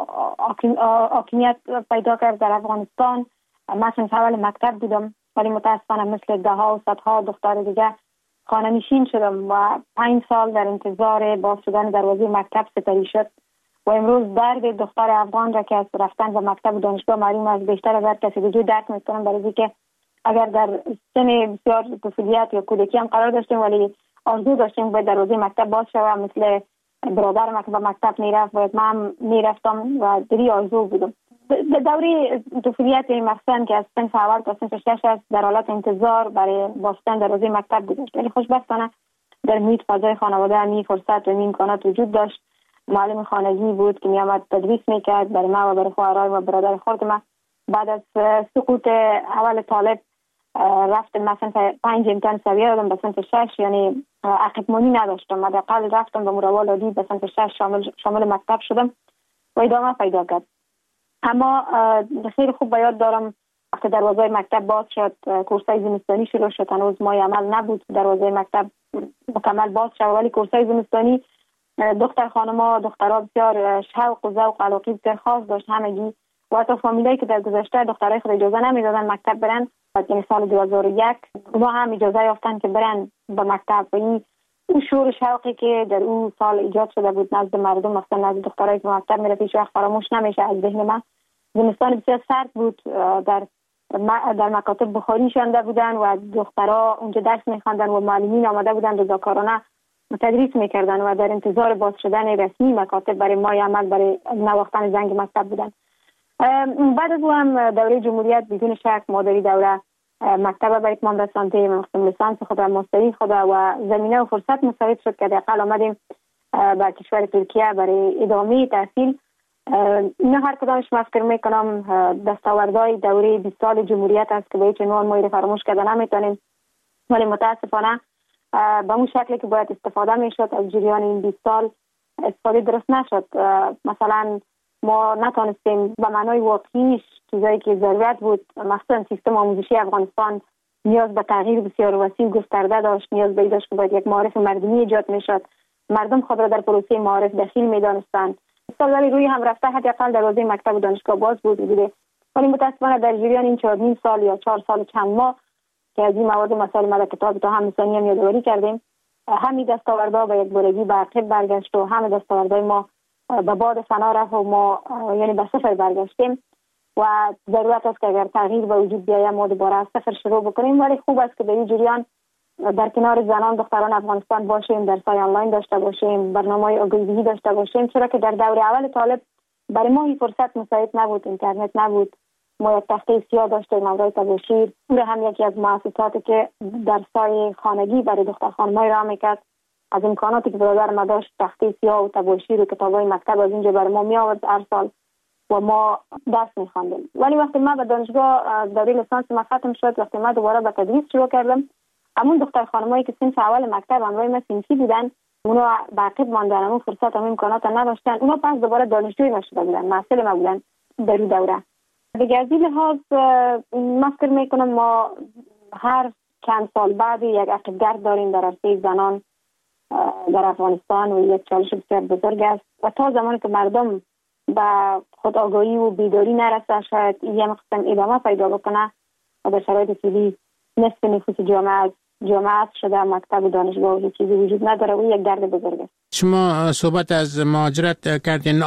S7: حاکمیت پیدا کرد در افغانستان، من صنف اول مکتب بودم، ولی متاسفانه مثل ده‌ها و صدها دختر دیگه خانه نشین شدم و 5 سال در انتظار باز شدن دروازه مکتب سپری شد و امروز درد دختر افغان را که از رفتن به مکتب و دانشگاه معلوم است بیشتر از هر کسی دیگه درک میکنم، برای اینکه اگر در سن بسیار طفولیت یا کودکی هم قرار داشتیم ولی آرزو داشتیم به دروازه مکتب باز شود، مثل برادرم که به مکتب میرفت و من میرفتم و دری آرزو بودم. دوره طفولیت مخصوصا که از صنف اول تا صنف 6 است در حالت انتظار برای بستن دروازه مکتب بود، ولی خوشبختانه در محیط فضای خانواده همین فرصت و امکانات وجود داشت. معلم خانگی بود که میامد تدریس میکرد برای ما و برای خواهرای و برادر خود ما. بعد از سقوط اول طالب رفتم مثلا 5 امتحان سویه دادم به صنف 6، یعنی عقب مانی نداشتم، حداقل رفتم به مروال عادی به صنف 6 شامل مکتب شدم و ادامه پیدا کرد. اما خیلی خوب یاد دارم وقتی دروازه مکتب باز شد، کورسای زمستانی شروع شد، هنوز ماه عمل نبود دروازه مکتب مکمل باز شد، ولی کورسای زمستانی دختر خانم‌ها دخترها بسیار شوق و ذوق و علاقه بسیار خاص داشت همگی و حتی فامیلایی که در گذشته دخترای خود اجازه نمیدادن مکتب برن، یعنی سال 2001 اونا هم اجازه یافتن که برن به مکتب و این شور شوقی که در اون سال ایجاد شده بود نزد مردم، مثلا نزد دخترایی که مکتب میرفت هیچ وقت فراموش نمیشه از ذهن من. زمستان بسیار سرد بود، در مکاتب بخاری شانده بودن و دخترها اونجا درس میخواندن و معلمین آمده بودن رضاکارانه تدریس میکردن و در انتظار باز شدن رسمی مکاتب برای ماه عمل برای نواختن زنگ مکتب بودن. بعد از اون هم دوره جمهوریت بدون شک مادری دوره مکتب برای اتمام رسانده لیسانس خود و ماستری خود و زمینه و فرصت مساعد شد که حداقل آمدیم به کشور ترکیه برای ادامه تحصیل. نه هر کدامش من فکر میکنم دستاوردهای دوره 20 سال جمهوریت است که به هیچ عنوان ما فراموش کردن نمیتونیم، ولی متاسفانه به اون شکلی که باید استفاده میشد از جریان این 20 سال استفاده درست نشد. مثلا ما نتونستیم به معنای واقعیش چیزایی که ضرورت بود، مثلا سیستم آموزشی افغانستان نیاز به تغییر بسیار وسیع گسترده داشت، نیاز به داشت که باید یک معارف مردمی ایجاد میشد، مردم خود را در پروسه معارف دخیل میدانستند. ولی روی هم رفته حداقل دروازه مکتب و دانشگاه باز بوده، ولی متاسفانه در جریان این 4.5 سال یا 4 سال چند ماه که از این مواد مسائل ما کتاب تا هم ثانی هم یادآوری کردیم، همین دستاوردها به یک بارگی به عقب برگشت و همه دستاوردهای ما به باد فنا رفت و ما یعنی به صفر برگشتیم و ضرورت است که اگر تغییر به وجود بیاید ما دوباره از صفر شروع بکنیم. ولی خوب است که در این جریان در کنار زنان دختران افغانستان باشیم، درس‌های آنلاین داشته باشیم، برنامه‌های آگاهی داشته باشیم، چرا که در دوره اول طالب برای ما این فرصت مساعد نبود، اینترنت نبود، ما یک تخته سیاه داشتیم امرای تباشیر، اون هم یکی از مؤسساتی که درس‌های خانگی برای دختر خانم‌ها را میکرد. از امکاناتی که برادر ما داشت تخته سیاه و تباشیر و کتاب‌های مکتب از اینجا برای ما می آورد هر سال و ما درس می‌خواندیم. ولی وقتی ما به دانشگاه دوره لیسانس ما ختم شد، وقتی ما دوباره به تدریس شروع کردم، همون دختر خانمایی که صنف اول مکتب همراه ما صنفی بودن، اونا به عقب ماندن، همون فرصت همون امکانات نداشتن، اونا پس دوباره دانشجوی نشده بودن، محصل ما بودن در این دوره. دیگه از این لحاظ من فکر میکنم ما هر چند سال بعد یک عقبگرد داریم در عرصه زنان در افغانستان و یک چالش بسیار بزرگ است و تا زمانی که مردم به خودآگاهی و بیداری نرسه شاید این قسم ادامه پیدا بکنه و در شرایط فعلی نصف نفوس جامعه از جامعه شده، مکتب دانشگاه و هیچ چیزی وجود نداره و یک درد بزرگ است.
S6: شما صحبت از مهاجرت کردین.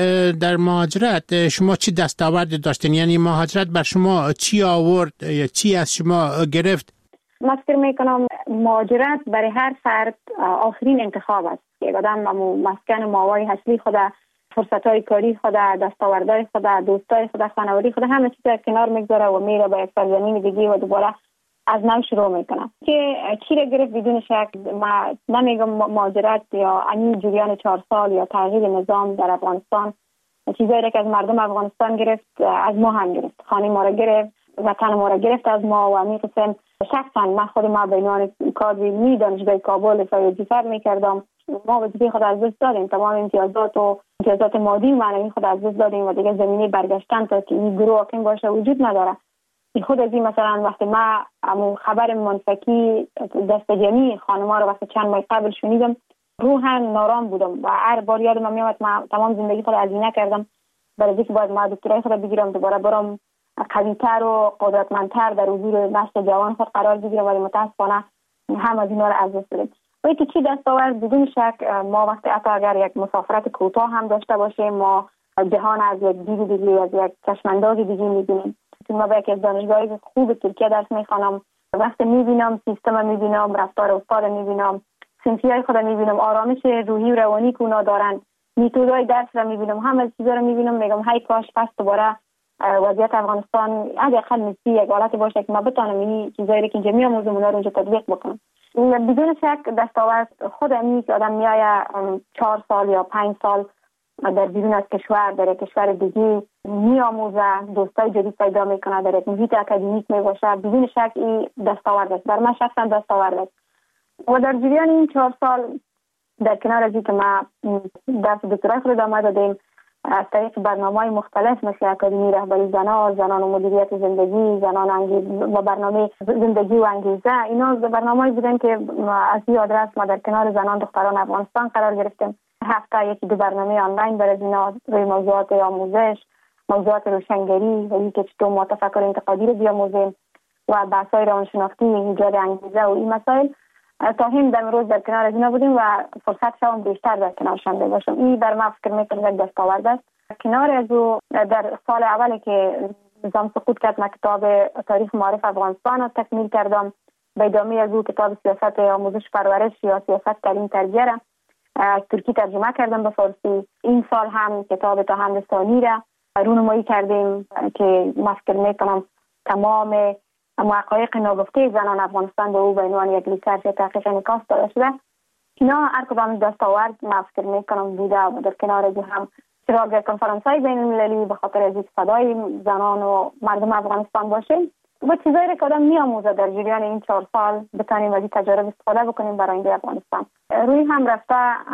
S6: در مهاجرت شما چی دستاورد داشتین؟ یعنی مهاجرت بر شما چی آورد یا چی از شما گرفت؟
S7: من فکر میکنم مهاجرت برای هر فرد آخرین انتخاب است. یک آدم مسکن ماوای اصلی خود، فرصت‌های کاری خود، دستاوردهای خود، دوستای خود، خانوادگی خود، همه چیز را کنار میگذاره و میره به یک سرزمین دیگه و دوباره از نو شروع میکنه. که چی را گرفت بدون شک، ما نمیگم مهاجرت یا این جریان 4 سال یا تغییر نظام در افغانستان چیزایی را که از مردم افغانستان گرفت از ما هم گرفت. خانه ما را گرفت، وطن ما را گرفت از ما و همین قسم شخصا من خود ما به عنوان کادر علمی دانشگاه کابل وظیفه میکردم. ما وظیفه خود از دست دادیم، تمام امتیازات مادی و معنوی خود از دست دادیم و دیگه زمینه برگشتن تا که این گروه حاکم باشه وجود نداره. این خود از این مثلا وقتی ما خبر منفکی دست جمعی خانم‌ها رو وقتی چند ماه قبل شنیدم روحاً نارام بودم و هر بار یادم میاد من تمام زندگی خود هزینه کردم برای اینکه باید ما دکترای خود بگیرم، دوباره برام قوی‌تر و قدرتمندتر در حضور نسل جوان خود قرار بگیرم، ولی متاسفانه هم از اینا رو از دست دادیم. و اینکه چی دستاورد بدون شک ما وقتی حتی اگر یک مسافرت کوتاه هم داشته باشیم ما جهان از یک دید دیگه، از یک چشمانداز دیگه می‌بینیم. ما به یک از دانشگاه‌های خوب ترکیه درس می‌خوانم، وقتی می‌بینم سیستم می‌بینم، رفتار استاد می‌بینم، صنفیای خود می‌بینم، آرامش روحی و روانی که اونا دارن، متدای درس را می‌بینم، همه چیزا رو می‌بینم، میگم هی کاش پس دوباره وضعیت افغانستان حداقل مثل یک حالت باشه که ما بتونیم این چیزایی که جمعی آموزم اونا رو اونجا تطبیق بکنم. بدون شک دستاورد خود امی که آدم میایه 4 سال یا 5 سال در بیرون از کشور در یک کشور دیگه میآموزه، دوستای جدید پیدا میکنه، در یک محیط اکادمیک میباشه، بدون شک این دستاورد است. بر من شخصا دستاورد است. و در جریان این 4 سال در کنار از اینکه ما درس دکترای خود ادامه دادیم از طریق برنامه‌های مختلف مثل اکادمی رهبری زنان و مدیریت زندگی، زنان و برنامه زندگی و انگیزه، اینا برنامه‌ای بودن که از این آدرس ما در کنار زنان دختران افغانستان قرار گرفتیم. هفته 1-2 برنامه آنلاین برای اینا روی موضوعات آموزش، موضوعات روشنگری و اینکه چطور ما تفکر انتقادی رو بیاموزیم و بحث‌های روانشناختی، ایجاد انگیزه و این مسائل تا هم در روز در کنار از اینا بودیم و فرصت شوم بیشتر در کنارشان باشم. این بر من فکر میکنم یک دستاورد است. کنار از او در سال اولی که نظام سقوط کرد من کتاب تاریخ معارف افغانستان رو تکمیل کردم. به ادامه از او کتاب سیاست آموزش پرورش یا سیاست تعلیم تربیه را از ترکی ترجمه کردم به فارسی. این سال هم کتاب تاهم ثانی را رونمایی کردیم که من فکر میکنم تمام حقایق ناگفته زنان افغانستان به او به عنوان یک ریسرچ تحقیق انعکاس داده شده. اینا هر کدام دستاورد من فکر میکنم بوده و در کنار از هم اشتراک کنفرانس‌های بین‌المللی به خاطر از استفاده زنان و مردم افغانستان باشه و چیزایی که آدم میآموزه در جریان این 4 سال بتونیم از این تجارب استفاده بکنیم برای آینده افغانستان. روی هم رفته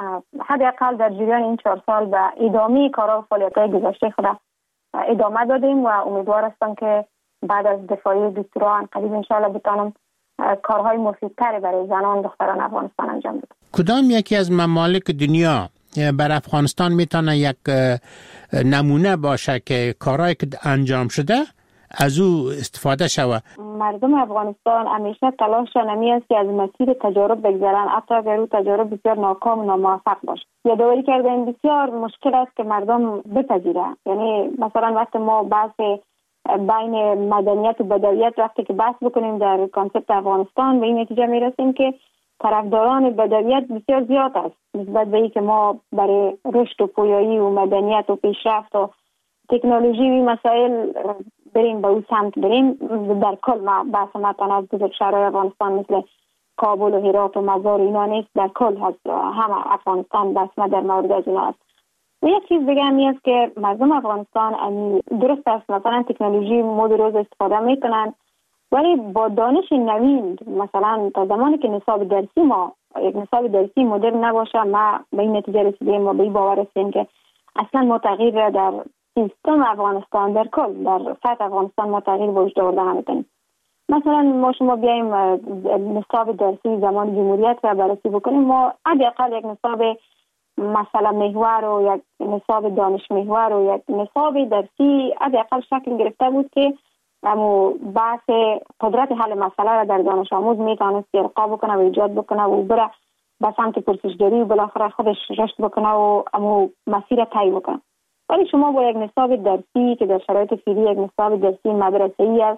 S7: حداقل در جریان این 4 سال به ادامه کارها و فعالیت‌های گذشته خود ادامه دادیم و امیدوار هستم که بعد از دفاعی دکترا قریب انشاءالله بتونم کارهای مفیدتری برای زنان دختران افغانستان انجام بدم.
S6: کدام یکی از ممالک دنیا بر افغانستان میتونه یک نمونه باشه که کارهایی که انجام شده از او استفاده شود؟
S7: مردم افغانستان همیشه تلاششان همی است که از مسیر تجارب بگذرن، حتی اگر او تجارب بسیار ناکام و ناموفق باشه. یادآوری کردن بسیار مشکل است که مردم بپذیره. یعنی مثلا وقتی ما بحث بین مدنیت و بدویت وقتی که بحث بکنیم در کانسپت افغانستان به این نتیجه میرسیم که طرفداران بدویت بسیار زیاد است نسبت به اینکه ما برای رشد و پویایی و مدنیت و پیشرفت و تکنولوژی و مسائل بریم به اون سمت بریم. در کل ما بحث ما تنها از بزرگ شهرهای افغانستان مثل کابل و هرات و مزار اینا نیست، در کل هست همه افغانستان بحث ما در مورد از اینا است. و یک چیز دیگه همی است که مردم افغانستان درست است مثلا تکنولوژی مود روز استفاده میکنن ولی با دانش نوین مثلا تا زمانی که نصاب درسی ما یک نصاب درسی مدرن نباشه ما به این نتیجه رسیدیم و به این باور هستیم که اصلا ما تغییر در سیستم افغانستان در کل در سطح افغانستان ما تغییر به وجود آورده نمیتونیم. مثلا ما شما بیایم نصاب درسی زمان جمهوریت را بررسی بکنیم، ما حداقل یک نصاب مثلا محور و یک نصاب دانش محور و یک نصاب درسی حداقل شکل گرفته بود که اما بحث قدرت حل مسئله را در دانش آموز میتونست ارقا بکنه و ایجاد بکنه و بره به سمت پرسشگری و بالاخره خودش رشد بکنه و اما مسیر طی بکنه. ولی شما با یک نصاب درسی که در شرایط فعلی یک نصاب درسی مدرسه‌ای است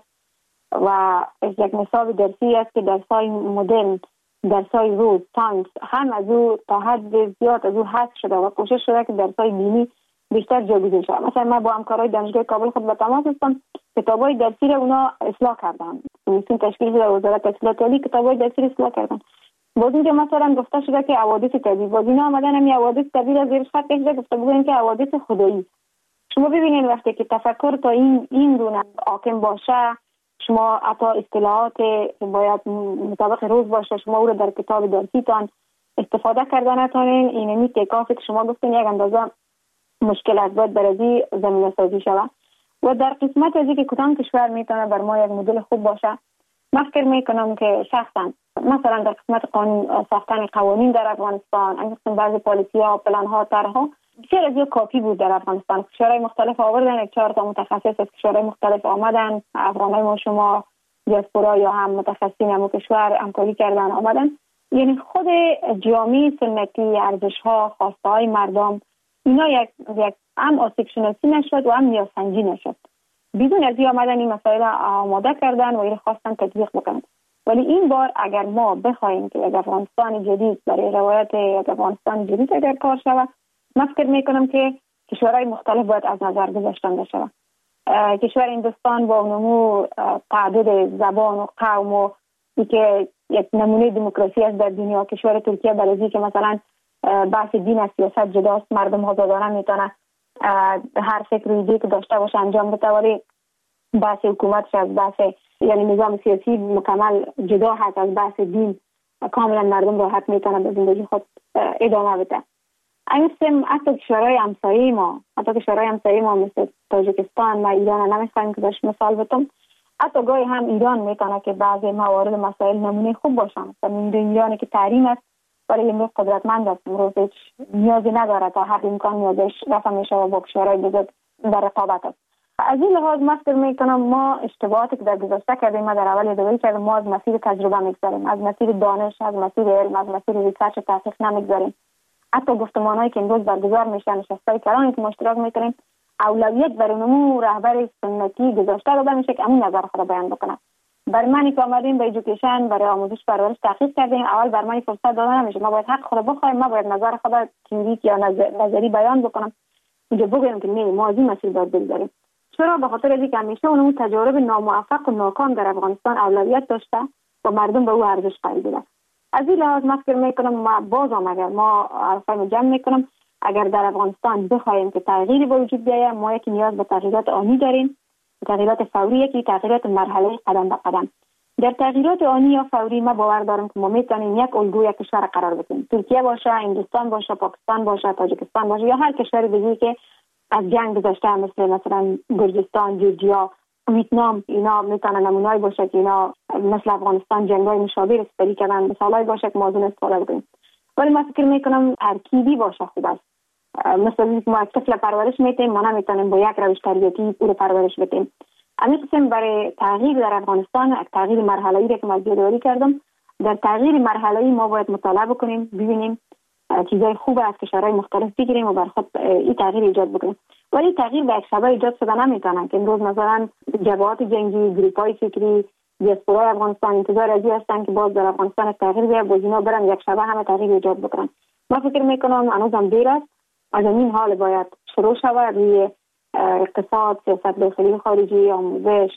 S7: و یک نصاب درسی است که درس‌های مدرن، درس‌های روز، ساینس هم از او تا حد زیاد از او حذف شده و کوشش شده که درس‌های دینی بیشتر جایگزین شود. مثلا من با همکارای دانشگاه کابل خود به تماس هستم، کتاب‌های درسی را اونا اصلاح کردن. کمیسیون تشکیل شده وزارت اطلاعات عالی کتاب‌های درسی را اصلاح کردن. باز اینجا مثلا گفته شده که حوادث طبیعی، باز اینا آمدن همین حوادث طبیعی را زیر خط کشیده گفته بودن که حوادث خدایی. شما ببینید وقتی که تفکر تا این گونه حاکم باشه، شما حتی اصطلاحات باید مطابق روز باشه، شما او رو در کتاب درسیتان استفاده کرده نتونین، اینمی تکافی که شما گفتین یک اندازه مشکل است، باید برازی زمینه سازی شود. و در قسمت از اینکه کدام کشور میتونه بر ما یک مدل خوب باشه، من فکر میکنم که شخصا مثلا در قسمت قانون ساختن قوانین در افغانستان، انگشتن بعضی پالیسی ها، پلان ها، طرح ها بسیار از یک کافی بود در افغانستان. کشورهای مختلف آوردن، یک 4 تا متخصص از کشورهای مختلف آمدن، افغانای ما شما دیاسپورا یا هم متخصصین هم کشور همکاری کردن آمدن. یعنی خود جامعه سنتی، ارزش ها، خواسته های مردم اینا یک هم آسیب شناسی نشد و هم نیازسنجی نشد. بدون از این آمدن این مسائل آماده کردن و این خواستن تطبیق بکنن. ولی این بار اگر ما بخوایم که یک افغانستان جدید برای روایت یک افغانستان جدید اگر کار شود، من فکر میکنم که کشورهای مختلف باید از نظر گذاشتن بشه. کشور هندوستان با نمو تعدد زبان و قوم و که یک نمونه دموکراسی است در دنیا، کشور ترکیه برای که مثلا بحث دین از سیاست جداست، مردم آزادانه میتونه هر فکر و ایده که داشته باشه انجام بده، ولی بحث حکومتش از بحث یعنی نظام سیاسی مکمل جدا هست از بحث دین، کاملا مردم راحت میتونه به زندگی خود ادامه بده. حتی کشورهای همسایه ما مثل تاجیکستان و ایران نمیخوایم که باش مثال بتم، حتی گاهی هم ایران میتونه که بعضی موارد مسائل نمونه خوب باشن. مثلا ایرانی که تحریم است ولی امروز قدرتمند است، امروز هیچ نیازی نداره تا هر امکان نیازش رفع میشه و با کشورهای بزرگ در رقابت است. از این لحاظ من فکر میکنم ما اشتباهاتی که در گذشته کردیم، ما در اول یادآوری کردیم، ما از مسیر تجربه میگذاریم، از مسیر دانش، از مسیر علم، از مسیر ریسرچ و تحقیق نمیگذاریم. حتی گفتمانایی که امروز برگزار میشن، نشستای کلانی که ما اشتراک میکنیم، اولویت برای نمو رهبر سنتی گذاشته داده میشه که همون نظر خود بیان بکنه. برای منی که آمدیم به ایژوکیشن، برای آموزش پرورش تحقیق کردیم، اول بر من فرصت داده نمیشه، ما باید حق خود بخوایم، ما باید نظر خود تئوریک یا نظری بیان بکنم، اینجا بگویم که نه ما از این مسیر باید بگذاریم. چرا؟ به خاطر اینکه همیشه اون تجارب ناموفق و ناکام در افغانستان اولویت داشته و مردم به او ارزش قائل بودن. از این لحاظ من فکر میکنم ما بازم اگر ما حرفای جمع میکنم، اگر در افغانستان بخوایم که تغییری به وجود بیاید، ما یک نیاز به تغییرات آنی داریم، تغییرات فوری، یکی تغییرات مرحله قدم به قدم. در تغییرات آنی یا فوری ما باور دارم که ما میتونیم یک الگوی کشور قرار بدیم، ترکیه باشه، هندوستان باشه، پاکستان باشه، تاجیکستان باشه یا هر کشور دیگه‌ای که از جنگ گذشته مثلا گرجستان، جورجیا، ویتنام، اینا میتونن نمونه‌ای باشه که اینا مثل افغانستان جنگ‌های مشابه استفاده کردن، مثالای باشه که موضوع استفاده کنیم. ولی من فکر میکنم ترکیبی باشه خوب است. مثلا اینکه ما طفل پرورش میتیم، ما نمیتونیم با یک روش تربیتی او رو پرورش بدیم. همین قسم برای تغییر در افغانستان، تغییر مرحله‌ای را که من یادآوری کردم، در تغییر مرحله‌ای ما باید مطالعه بکنیم، ببینیم چیزای خوب از کشورهای مختلف بگیریم و بر خود این تغییر ایجاد بکنیم. ولی تغییر به یک شبه ایجاد شده نمیتونه که امروز مثلا جبهات جنگی، گروپ‌های فکری، دیاسپورای افغانستان انتظار از این هستن که باز در افغانستان تغییر بیاد، باز اینا برن یک شبه همه تغییر ایجاد بکنن. من فکر میکنم هنوزم دیر است، از این حال باید شروع شود روی اقتصاد، سیاست داخلی و خارجی، آموزش،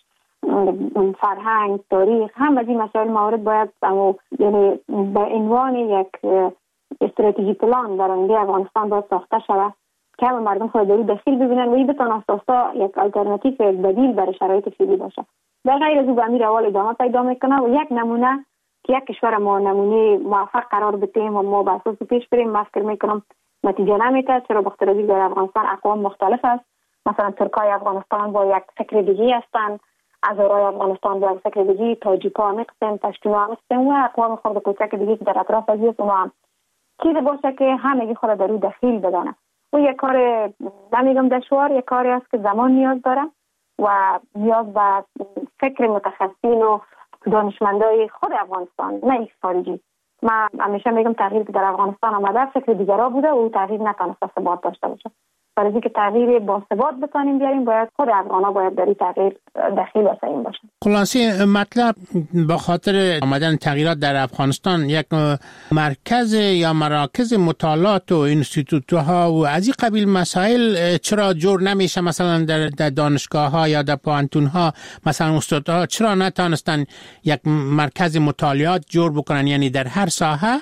S7: فرهنگ، تاریخ، هم از این مسائل موارد باید یعنی به عنوان یک استراتژی پلان در آینده افغانستان باید ساخته شود که همه مردم خود در داخل ببینن و این بتونه اساسا یک آلترناتیو، یک بدیل برای شرایط فعلی باشه. در غیر از او به امیر اول ادامه پیدا میکنه و یک نمونه که یک کشور ما نمونه موفق قرار بدیم و ما به اساس پیش بریم، من فکر میکنم نتیجه نمیده. چرا؟ بخاطر اینکه در افغانستان اقوام مختلف است. مثلا ترکای افغانستان با یک فکر دیگه هستند، هزارای افغانستان با یک فکر دیگه، تاجیکا میقسم، پشتونا میقسم و اقوام خرد کوچک دیگه که در اطراف از اونا هم چیزی باشه که همگی خود در روی دخیل بدانه. و یک کار نمیگم دشوار، یک کاری است که زمان نیاز داره و نیاز به فکر متخصصین و دانشمندای خود افغانستان، نه خارجی. من همیشه میگم تغییر که در افغانستان آمده فکر دیگرها بوده و او تغییر نتونسته ثبات داشته باشه. برای اینکه تغییر با ثبات بتونیم بیاریم باید خود افغانا باید در این تغییر دخیل و سعیم باشه.
S6: خلاصه مطلب با خاطر آمدن تغییرات در افغانستان یک مرکز یا مراکز مطالعات و انستیتوت‌ها و از این قبیل مسائل چرا جور نمیشه؟ مثلا در دانشگاه‌ها یا در پوهنتون‌ها مثلا استادها چرا نتونستن یک مرکز مطالعات جور بکنن، یعنی در هر ساحه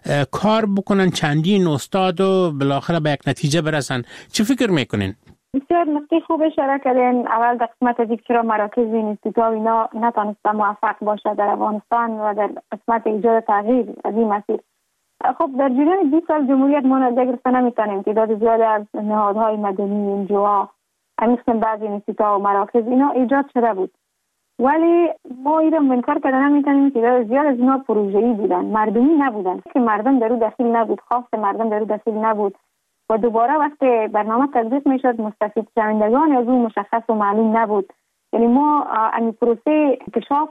S6: کار بکنن، چندین استاد و بالاخره به یک نتیجه برسن؟ چه فکر میکنین؟
S7: بسیار نکته خوب اشاره کردین. اول در قسمت دیگه چرا مراکز و انستیتوت اینا نتونسته موفق باشه در افغانستان و در قسمت ایجاد تغییر از این مسیر. خب در جریان 20 سال جمهوریت ما نتیجه گرفته نمیتونیم. تعداد زیاد از نهادهای مدنی، انجوها، مثل بعضی انستیتوت و مراکز اینا ایجاد شده بود، ولی ما این رو منکر کردن نمیتونیم که زیاد از اینا پروژه‌ای بودن، مردمی نبودن، که مردم در او دخیل نبود، خواست مردم در او دخیل نبود و دوباره وقتی برنامه تطبیق میشد مستفید شوندگان از او مشخص و معلوم نبود. یعنی ما این پروسه انکشاف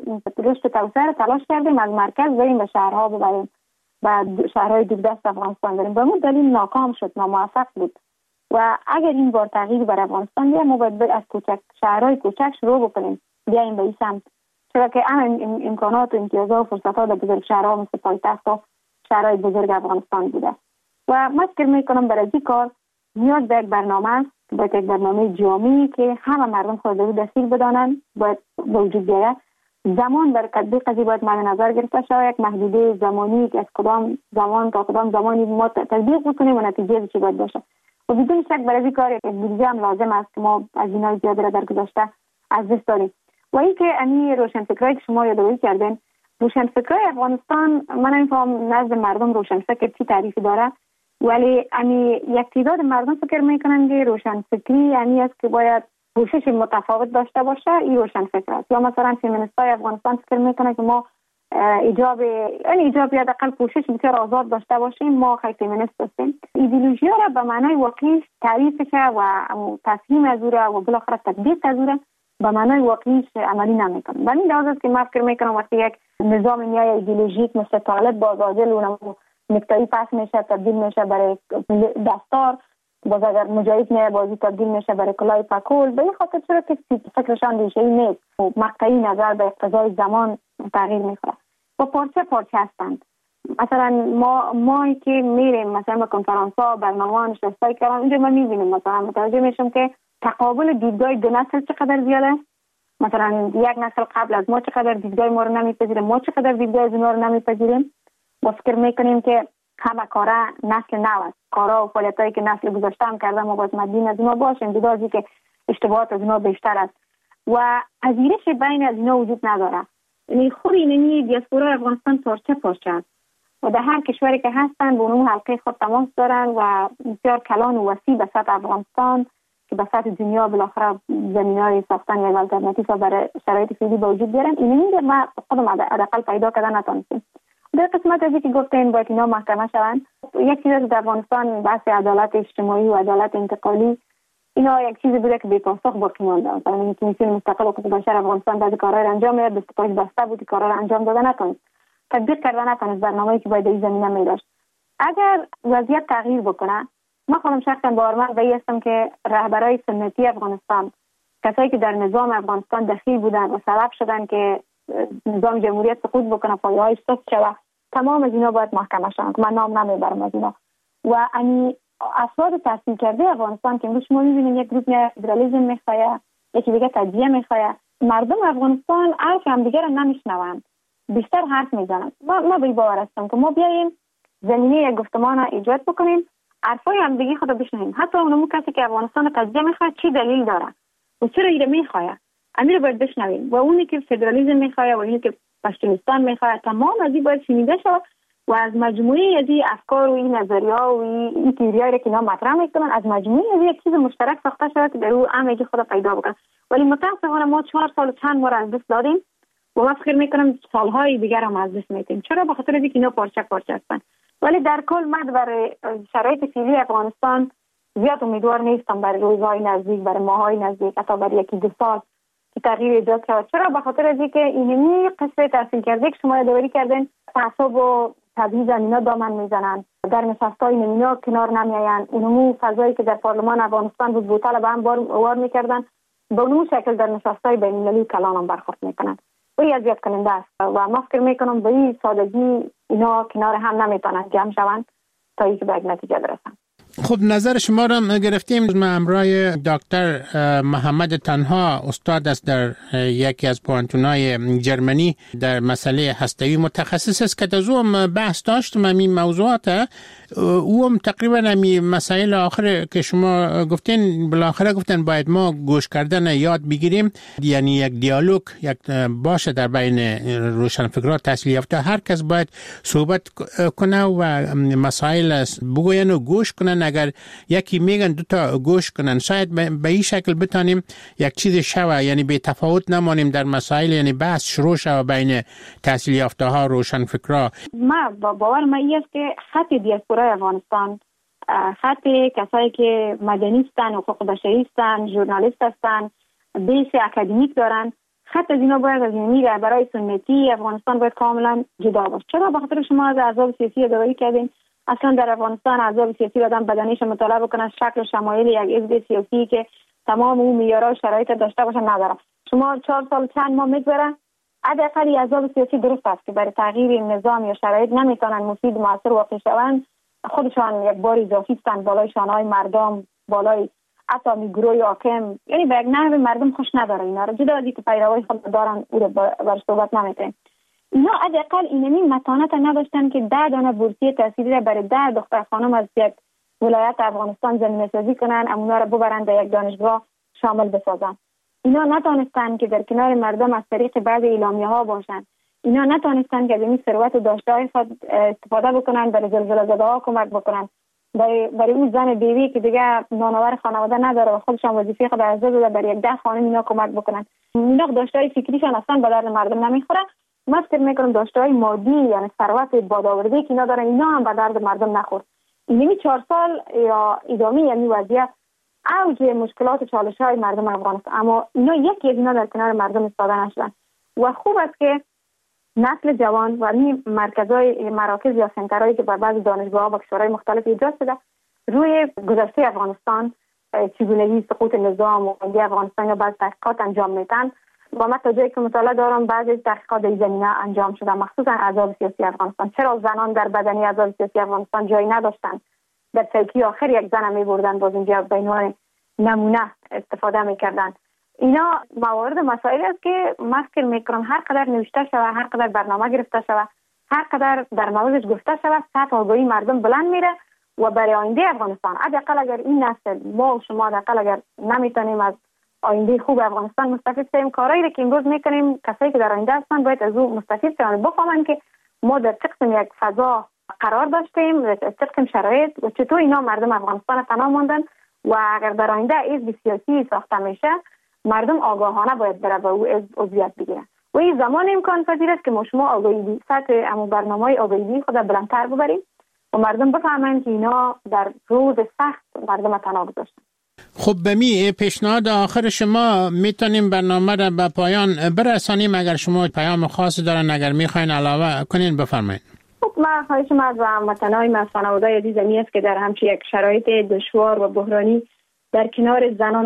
S7: رشد توسعه تلاش کردیم از مرکز بریم به شهرها ببریم، به شهرهای دوردست افغانستان بریم، به اون دلیل ناکام شد، ناموفق بود. و اگر این بار تغییر بر افغانستان بیاد ما باید از شهرهای کوچک شروع بکنیم، بیاییم به این سمت، چرا که امکانات و امتیازات و فرصت‌ها در بزرگ شهرها مثل پایتخت و شهرهای بزرگ افغانستان بوده. و من فکر میکنم برای این کار نیاز به یک برنامه است، باید یک برنامه جامعی که همه مردم خود رو دستگیر بدانند باید وجود بیاید. زمان برای تطبیق از این باید مد نظر گرفته شود، یک محدوده زمانی که از کدام زمان تا کدام زمانی ما تطبیق بکنیم و نتیجه چی باید باشه. و بدون شک برای این کار یک بودجه هم لازم است که ما از اینا زیاد را در گذشته از دست داریم. و اینکه امی روشنفکرایی که شما یادآوری کردین، روشنفکرای افغانستان من نمی‌فهمم نزد مردم روشنفکر چی تعریفی داره، ولی امی یک تعداد مردم فکر میکنن که روشنفکری یعنی است که باید پوشش متفاوت داشته باشه، این روشنفکر است. یا مثلا فمینیستای افغانستان فکر میکنن که ما ایجاب یا حداقل پوشش بسیار آزاد داشته باشیم، ما خیلی فمینیست هستیم. ایدئولوژی را به معنای واقعی تعریفش و تفهیم از او و بالاخره تطبیق از او به معنای واقعیش عملی نمیکنن. به این لحاظ است که من فکر میکنم وقتی یک نظام نیای ایدئولوژیک مثل طالب بازادل و نکتایی پس میشه تبدیل میشه برای دستار، باز اگر مجاهد نه بازی تبدیل میشه برای کلاه پکول، به این خاطر چرا که فکرشان ریشه‌ای نیست و مقطعی نظر به اقتضای زمان تغییر میکنه و پارچه هستند. مثلا ما که میریم مثلا به کنفرانس‌ها برنامه‌ها نشستای کردن، اونجا ما میبینیم مثلا متوجه میشم که تقابل دیدگاه دو نسل چقدر زیاده. مثلا یک نسل قبل از ما چقدر دیدگاه ما رو نمیپذیره، ما چقدر دیدگاه از اونها رو نمیپذیریم. ما فکر میکنیم که همه کارا نسل نو است، کارا و فعالیتایی که نسل گذشته هم کردن ما باید مدین از اونها باشیم، بدازی که اشتباهات از اونها بیشتر است و پذیرش بین از اونها وجود نداره. یعنی خود اینمی دیاسپورا افغانستان پارچه است و در هر کشوری که هستن به اون حلقه خود تماس دارن و بسیار کلان و وسیع به سطح افغانستان که به سطح دنیا بالاخره زمینه‌های ساختن یک آلترناتیو برای شرایط فعلی به وجود بیارن. اینمی ما خودم حداقل پیدا کردن نتونستیم. در قسمت از که گفتین باید اینا محکمه شوند، یک چیز در افغانستان بحث عدالت اجتماعی و عدالت انتقالی اینا یک چیزی بوده که بی پاسخ باقی مونده. مثلا کمیسیون مستقل حقوق بشر افغانستان بعضی کارا را انجام میداد، دستگاهش بسته بود، کارا را انجام داده نتونست، تطبیق کرده نتونست برنامه‌ای که باید این زمینه می‌داشت. اگر وضعیت تغییر بکنه، من خودم شخصا باورمند به این هستم که رهبرای سنتی افغانستان، کسایی که در نظام افغانستان دخیل بودن و سبب شدن که نظام جمهوریت سقوط بکنه، پایه‌هاش سست شود، تمام از اینا باید محکمه شوند. من نام نمیبرم از اینا. و این افراد تحصیل کرده افغانستان که امروز شما می‌بینید یک گروه فدرالیسم می‌خواد، یکی دیگه تجزیه می‌خواد، مردم افغانستان حرف هم دیگه را نمیشنوند، بیشتر حرف میزنند. ما به باور هستم که ما بیایم زمینه یک گفتمان را ایجاد بکنیم، حرفای هم دیگه خود بشنویم. حتی اون کسی که افغانستان تجزیه می‌خواد چی دلیل داره و چرا اینو می‌خواد، امیر باید بشنویم. و اونی که فدرالیسم می‌خواد و اونی که پشتونستان می‌خواد، تمام از این باید شنیده شود و از مجموعه از این افکار و این نظریه‌ها و این تئوری‌هایی که اینا مطرح می‌کنن، از مجموعه از یک چیز مشترک ساخته شود که در اون همگی خود پیدا بکنه. ولی متأسفانه ما 4 سال چند بار از دست دادیم و من فکر می‌کنم سال‌های دیگر هم از دست می‌دیم. چرا؟ به خاطر اینکه اینا پارچه هستن. ولی در کل من برای شرایط فعلی افغانستان زیاد امیدوار نیستم برای روزهای نزدیک، برای ماهای نزدیک، حتی برای یکی دو سال که تغییر ایجاد شود. چرا؟ به خاطر از اینکه اینمی قصه تحصیل کرده که شما یادآوری کردین، تعصب و تبعیض اینا دامن میزنن، در نشستای اینا کنار نمیآیند. اونمو فضایی که در پارلمان افغانستان بود بوتل به هم وار میکردن، به اون شکل در نشستای بین المللی کلان هم برخورد میکنن. و این اذیت کننده است و ما فکر میکنم به این سادگی اینا کنار هم نمیتونن جمع شوند تا اینکه به یک نتیجه برسن.
S6: خب نظر شما را گرفتیم. ما همراه دکتر محمد تنها استاد است در یکی از پوانتونای جرمنی در مسئله هسته‌ای، متخصص است که از او هم بحث داشتم این موضوعات. او هم تقریبا همین مسائل آخر که شما گفتین بالاخره گفتن باید ما گوش کردن یاد بگیریم، یعنی یک دیالوگ یک باشه در بین روشنفکران تحصیل یافته، هر کس باید صحبت کنه و مسائل بگوین و گوش کنن. اگر یکی میگن دو تا گوش کنن، شاید به این شکل بتانیم یک چیز شوه، یعنی به تفاوت نمانیم در مسائل، یعنی بحث شروع شوه بین تحصیل یافته ها روشنفکران.
S7: ما باور ما این است که خط دیاسپورای افغانستان، خط کسایی که مدنی هستند، حقوق بشری هستند، ژورنالیست هستند، بیس اکادمیک دارن، خط از اینا باید از اینی برای سنتی افغانستان باید کاملا جدا باشه. چرا؟ به خاطر شما از احزاب سیاسی داوری کردین. اصلا در افغانستان احزاب سیاسی آدم بدنیش مطالعه بکنه، شکل شمایل یک حزب سیاسی که تمام اون معیارها شرایط داشته باشه نداره. شما 4 سال چند ماه میگذره، حداقل احزاب سیاسی درست است که برای تغییر نظام یا شرایط نمیتونن مفید موثر واقع شوند، خودشان یک بار اضافی هستند بالای شانه‌های مردم، بالای حتی گروه حاکم، یعنی به یک نحو مردم خوش نداره. اینا رو جدا از اینکه پیروای خود دارن او رو بر صحبت نمیکنن. اینا حداقل اینمی متانت نداشتن که 10 دانه بورسیه تحصیلی را برای 10 دختر خانم از یک ولایت افغانستان زمینه‌سازی کنن، اونا را ببرن به یک دانشگاه شامل بسازن. اینا نتونستن که در کنار مردم از طریق بعض اعلامیه‌ها باشن. اینا نتونستن که از این ثروت داشته‌های خود استفاده بکنن، برای زلزله زده‌ها کمک بکنن، برای اون زن بیوی که دیگه نانآور خانواده نداره و خودشان وظیفه خود از داده برای 10 خانم اینا کمک بکنن. اینا داشته‌های فکریشان اصلا به درد مردم نمیخوره. من فکر میکنم داشته‌های مادی یعنی ثروت بادآوردی که اینا دارن اینا هم به درد مردم نخورد. اینمی 4 سال یا ادامه یعنی وضعیت اوج مشکلات و چالش‌های مردم افغانستان، اما اینا یکی از اینا در کنار مردم استفاده نشدن. و خوب است که نسل جوان و این مراکز یا سنترهایی که بر بعض دانشگاه‌ها و کشورهای مختلف ایجاد شده روی گذشته افغانستان، چگونگی سقوط نظام و افغانستان یا بعض تحقیقات انجام میدن. و من تا جایی که مطالعه دارم بعضی تحقیقات در زمینه انجام شده، مخصوصا احزاب سیاسی افغانستان. چرا زنان در بدنی احزاب سیاسی افغانستان جایی نداشتن؟ در چوکی آخر یک زن می‌بردن، باز اینجا به عنوان نمونه استفاده می‌کردن. اینا موارد مسائلی است که من فکر می‌کنم هر قدر نوشته شده، هر قدر برنامه گرفته شده، هر قدر در موردش گفته شده، سطح آگاهی مردم بلند میره و برای آینده افغانستان حداقل اگر این نسل ما و شما حداقل اگر نمیتونیم از آینده خوب افغانستان مستفید شیم، کارهایی که امروز میکنیم کسایی که در آینده هستن باید از او مستفید شوند، بفهمن که ما در چقدر یک فضا قرار داشتیم، در چقدر شرایط و چطور اینا مردم افغانستان تنها ماندن و اگر در آینده حزب سیاسی ساخته میشه مردم آگاهانه باید بره و او عضویت بگیرن و این زمان امکان پذیر است که ما شما آگاهی سطح امو برنامه‌های آگاهی خود بلندتر ببریم و مردم بفهمن که اینا در روز سخت مردم تنها گذاشتن.
S6: خب به پیشنهاد آخر شما میتونیم برنامه را به پایان برسانیم. اگر شما پیام خاصی دارن اگر میخواین علاوه کنین بفرمایید.
S7: خب من خواهشم از هموطنان و خانواده‌های عزیزم است که در همچین یک شرایط دشوار و بحرانی در کنار زنان و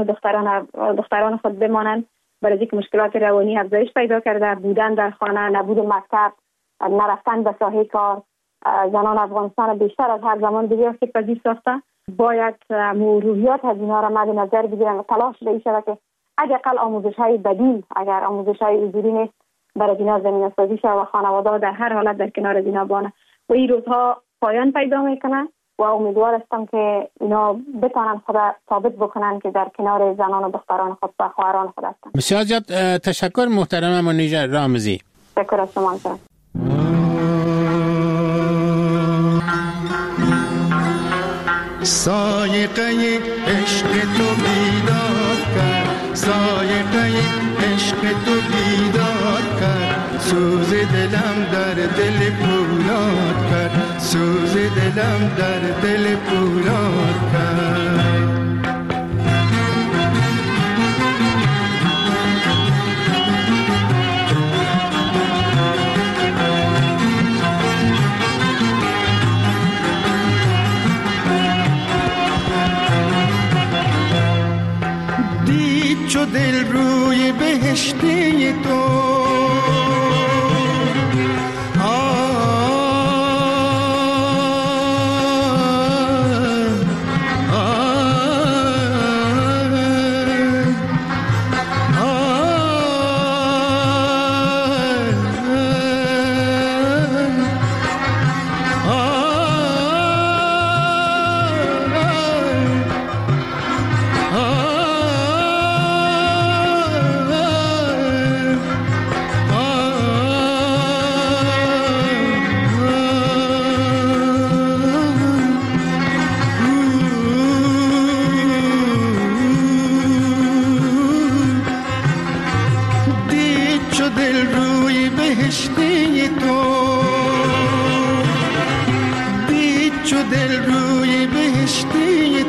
S7: دختران خود بمانند، برای اینکه مشکلات روانی افزایش پیدا کرده، بودن در خانه، نبود مکتب، نرفتن به ساحه کار، زنان افغانستان بیشتر از هر زمان دیگه آسیب‌پذیر ساخته. باید روحیات از اینا را مد نظر بگیرن و تلاش به این شود که حداقل آموزش‌های بدیل، اگر آموزش‌های حضوری نیست، برای اینا زمینه‌سازی شود و خانواده‌ها در هر حالت در کنار اینا باشند و این روزها پایان پیدا میکنه و امیدوار هستم که اینا بتونن خود ثابت بکنن که در کنار زنان و دختران خود و خواهران خود هستن.
S6: بسیار زیاد تشکر محترم منیژه رامزی.
S7: تشکر از شما.
S8: سایقه عشق تو بیدار کرد، سایقه عشق تو بیدار کرد، سوز دلم در دل پولاد کرد، سوز دلم در دل پولاد کرد. دید چو دل روی بهشتی تو، دید چو دل روی بهشتی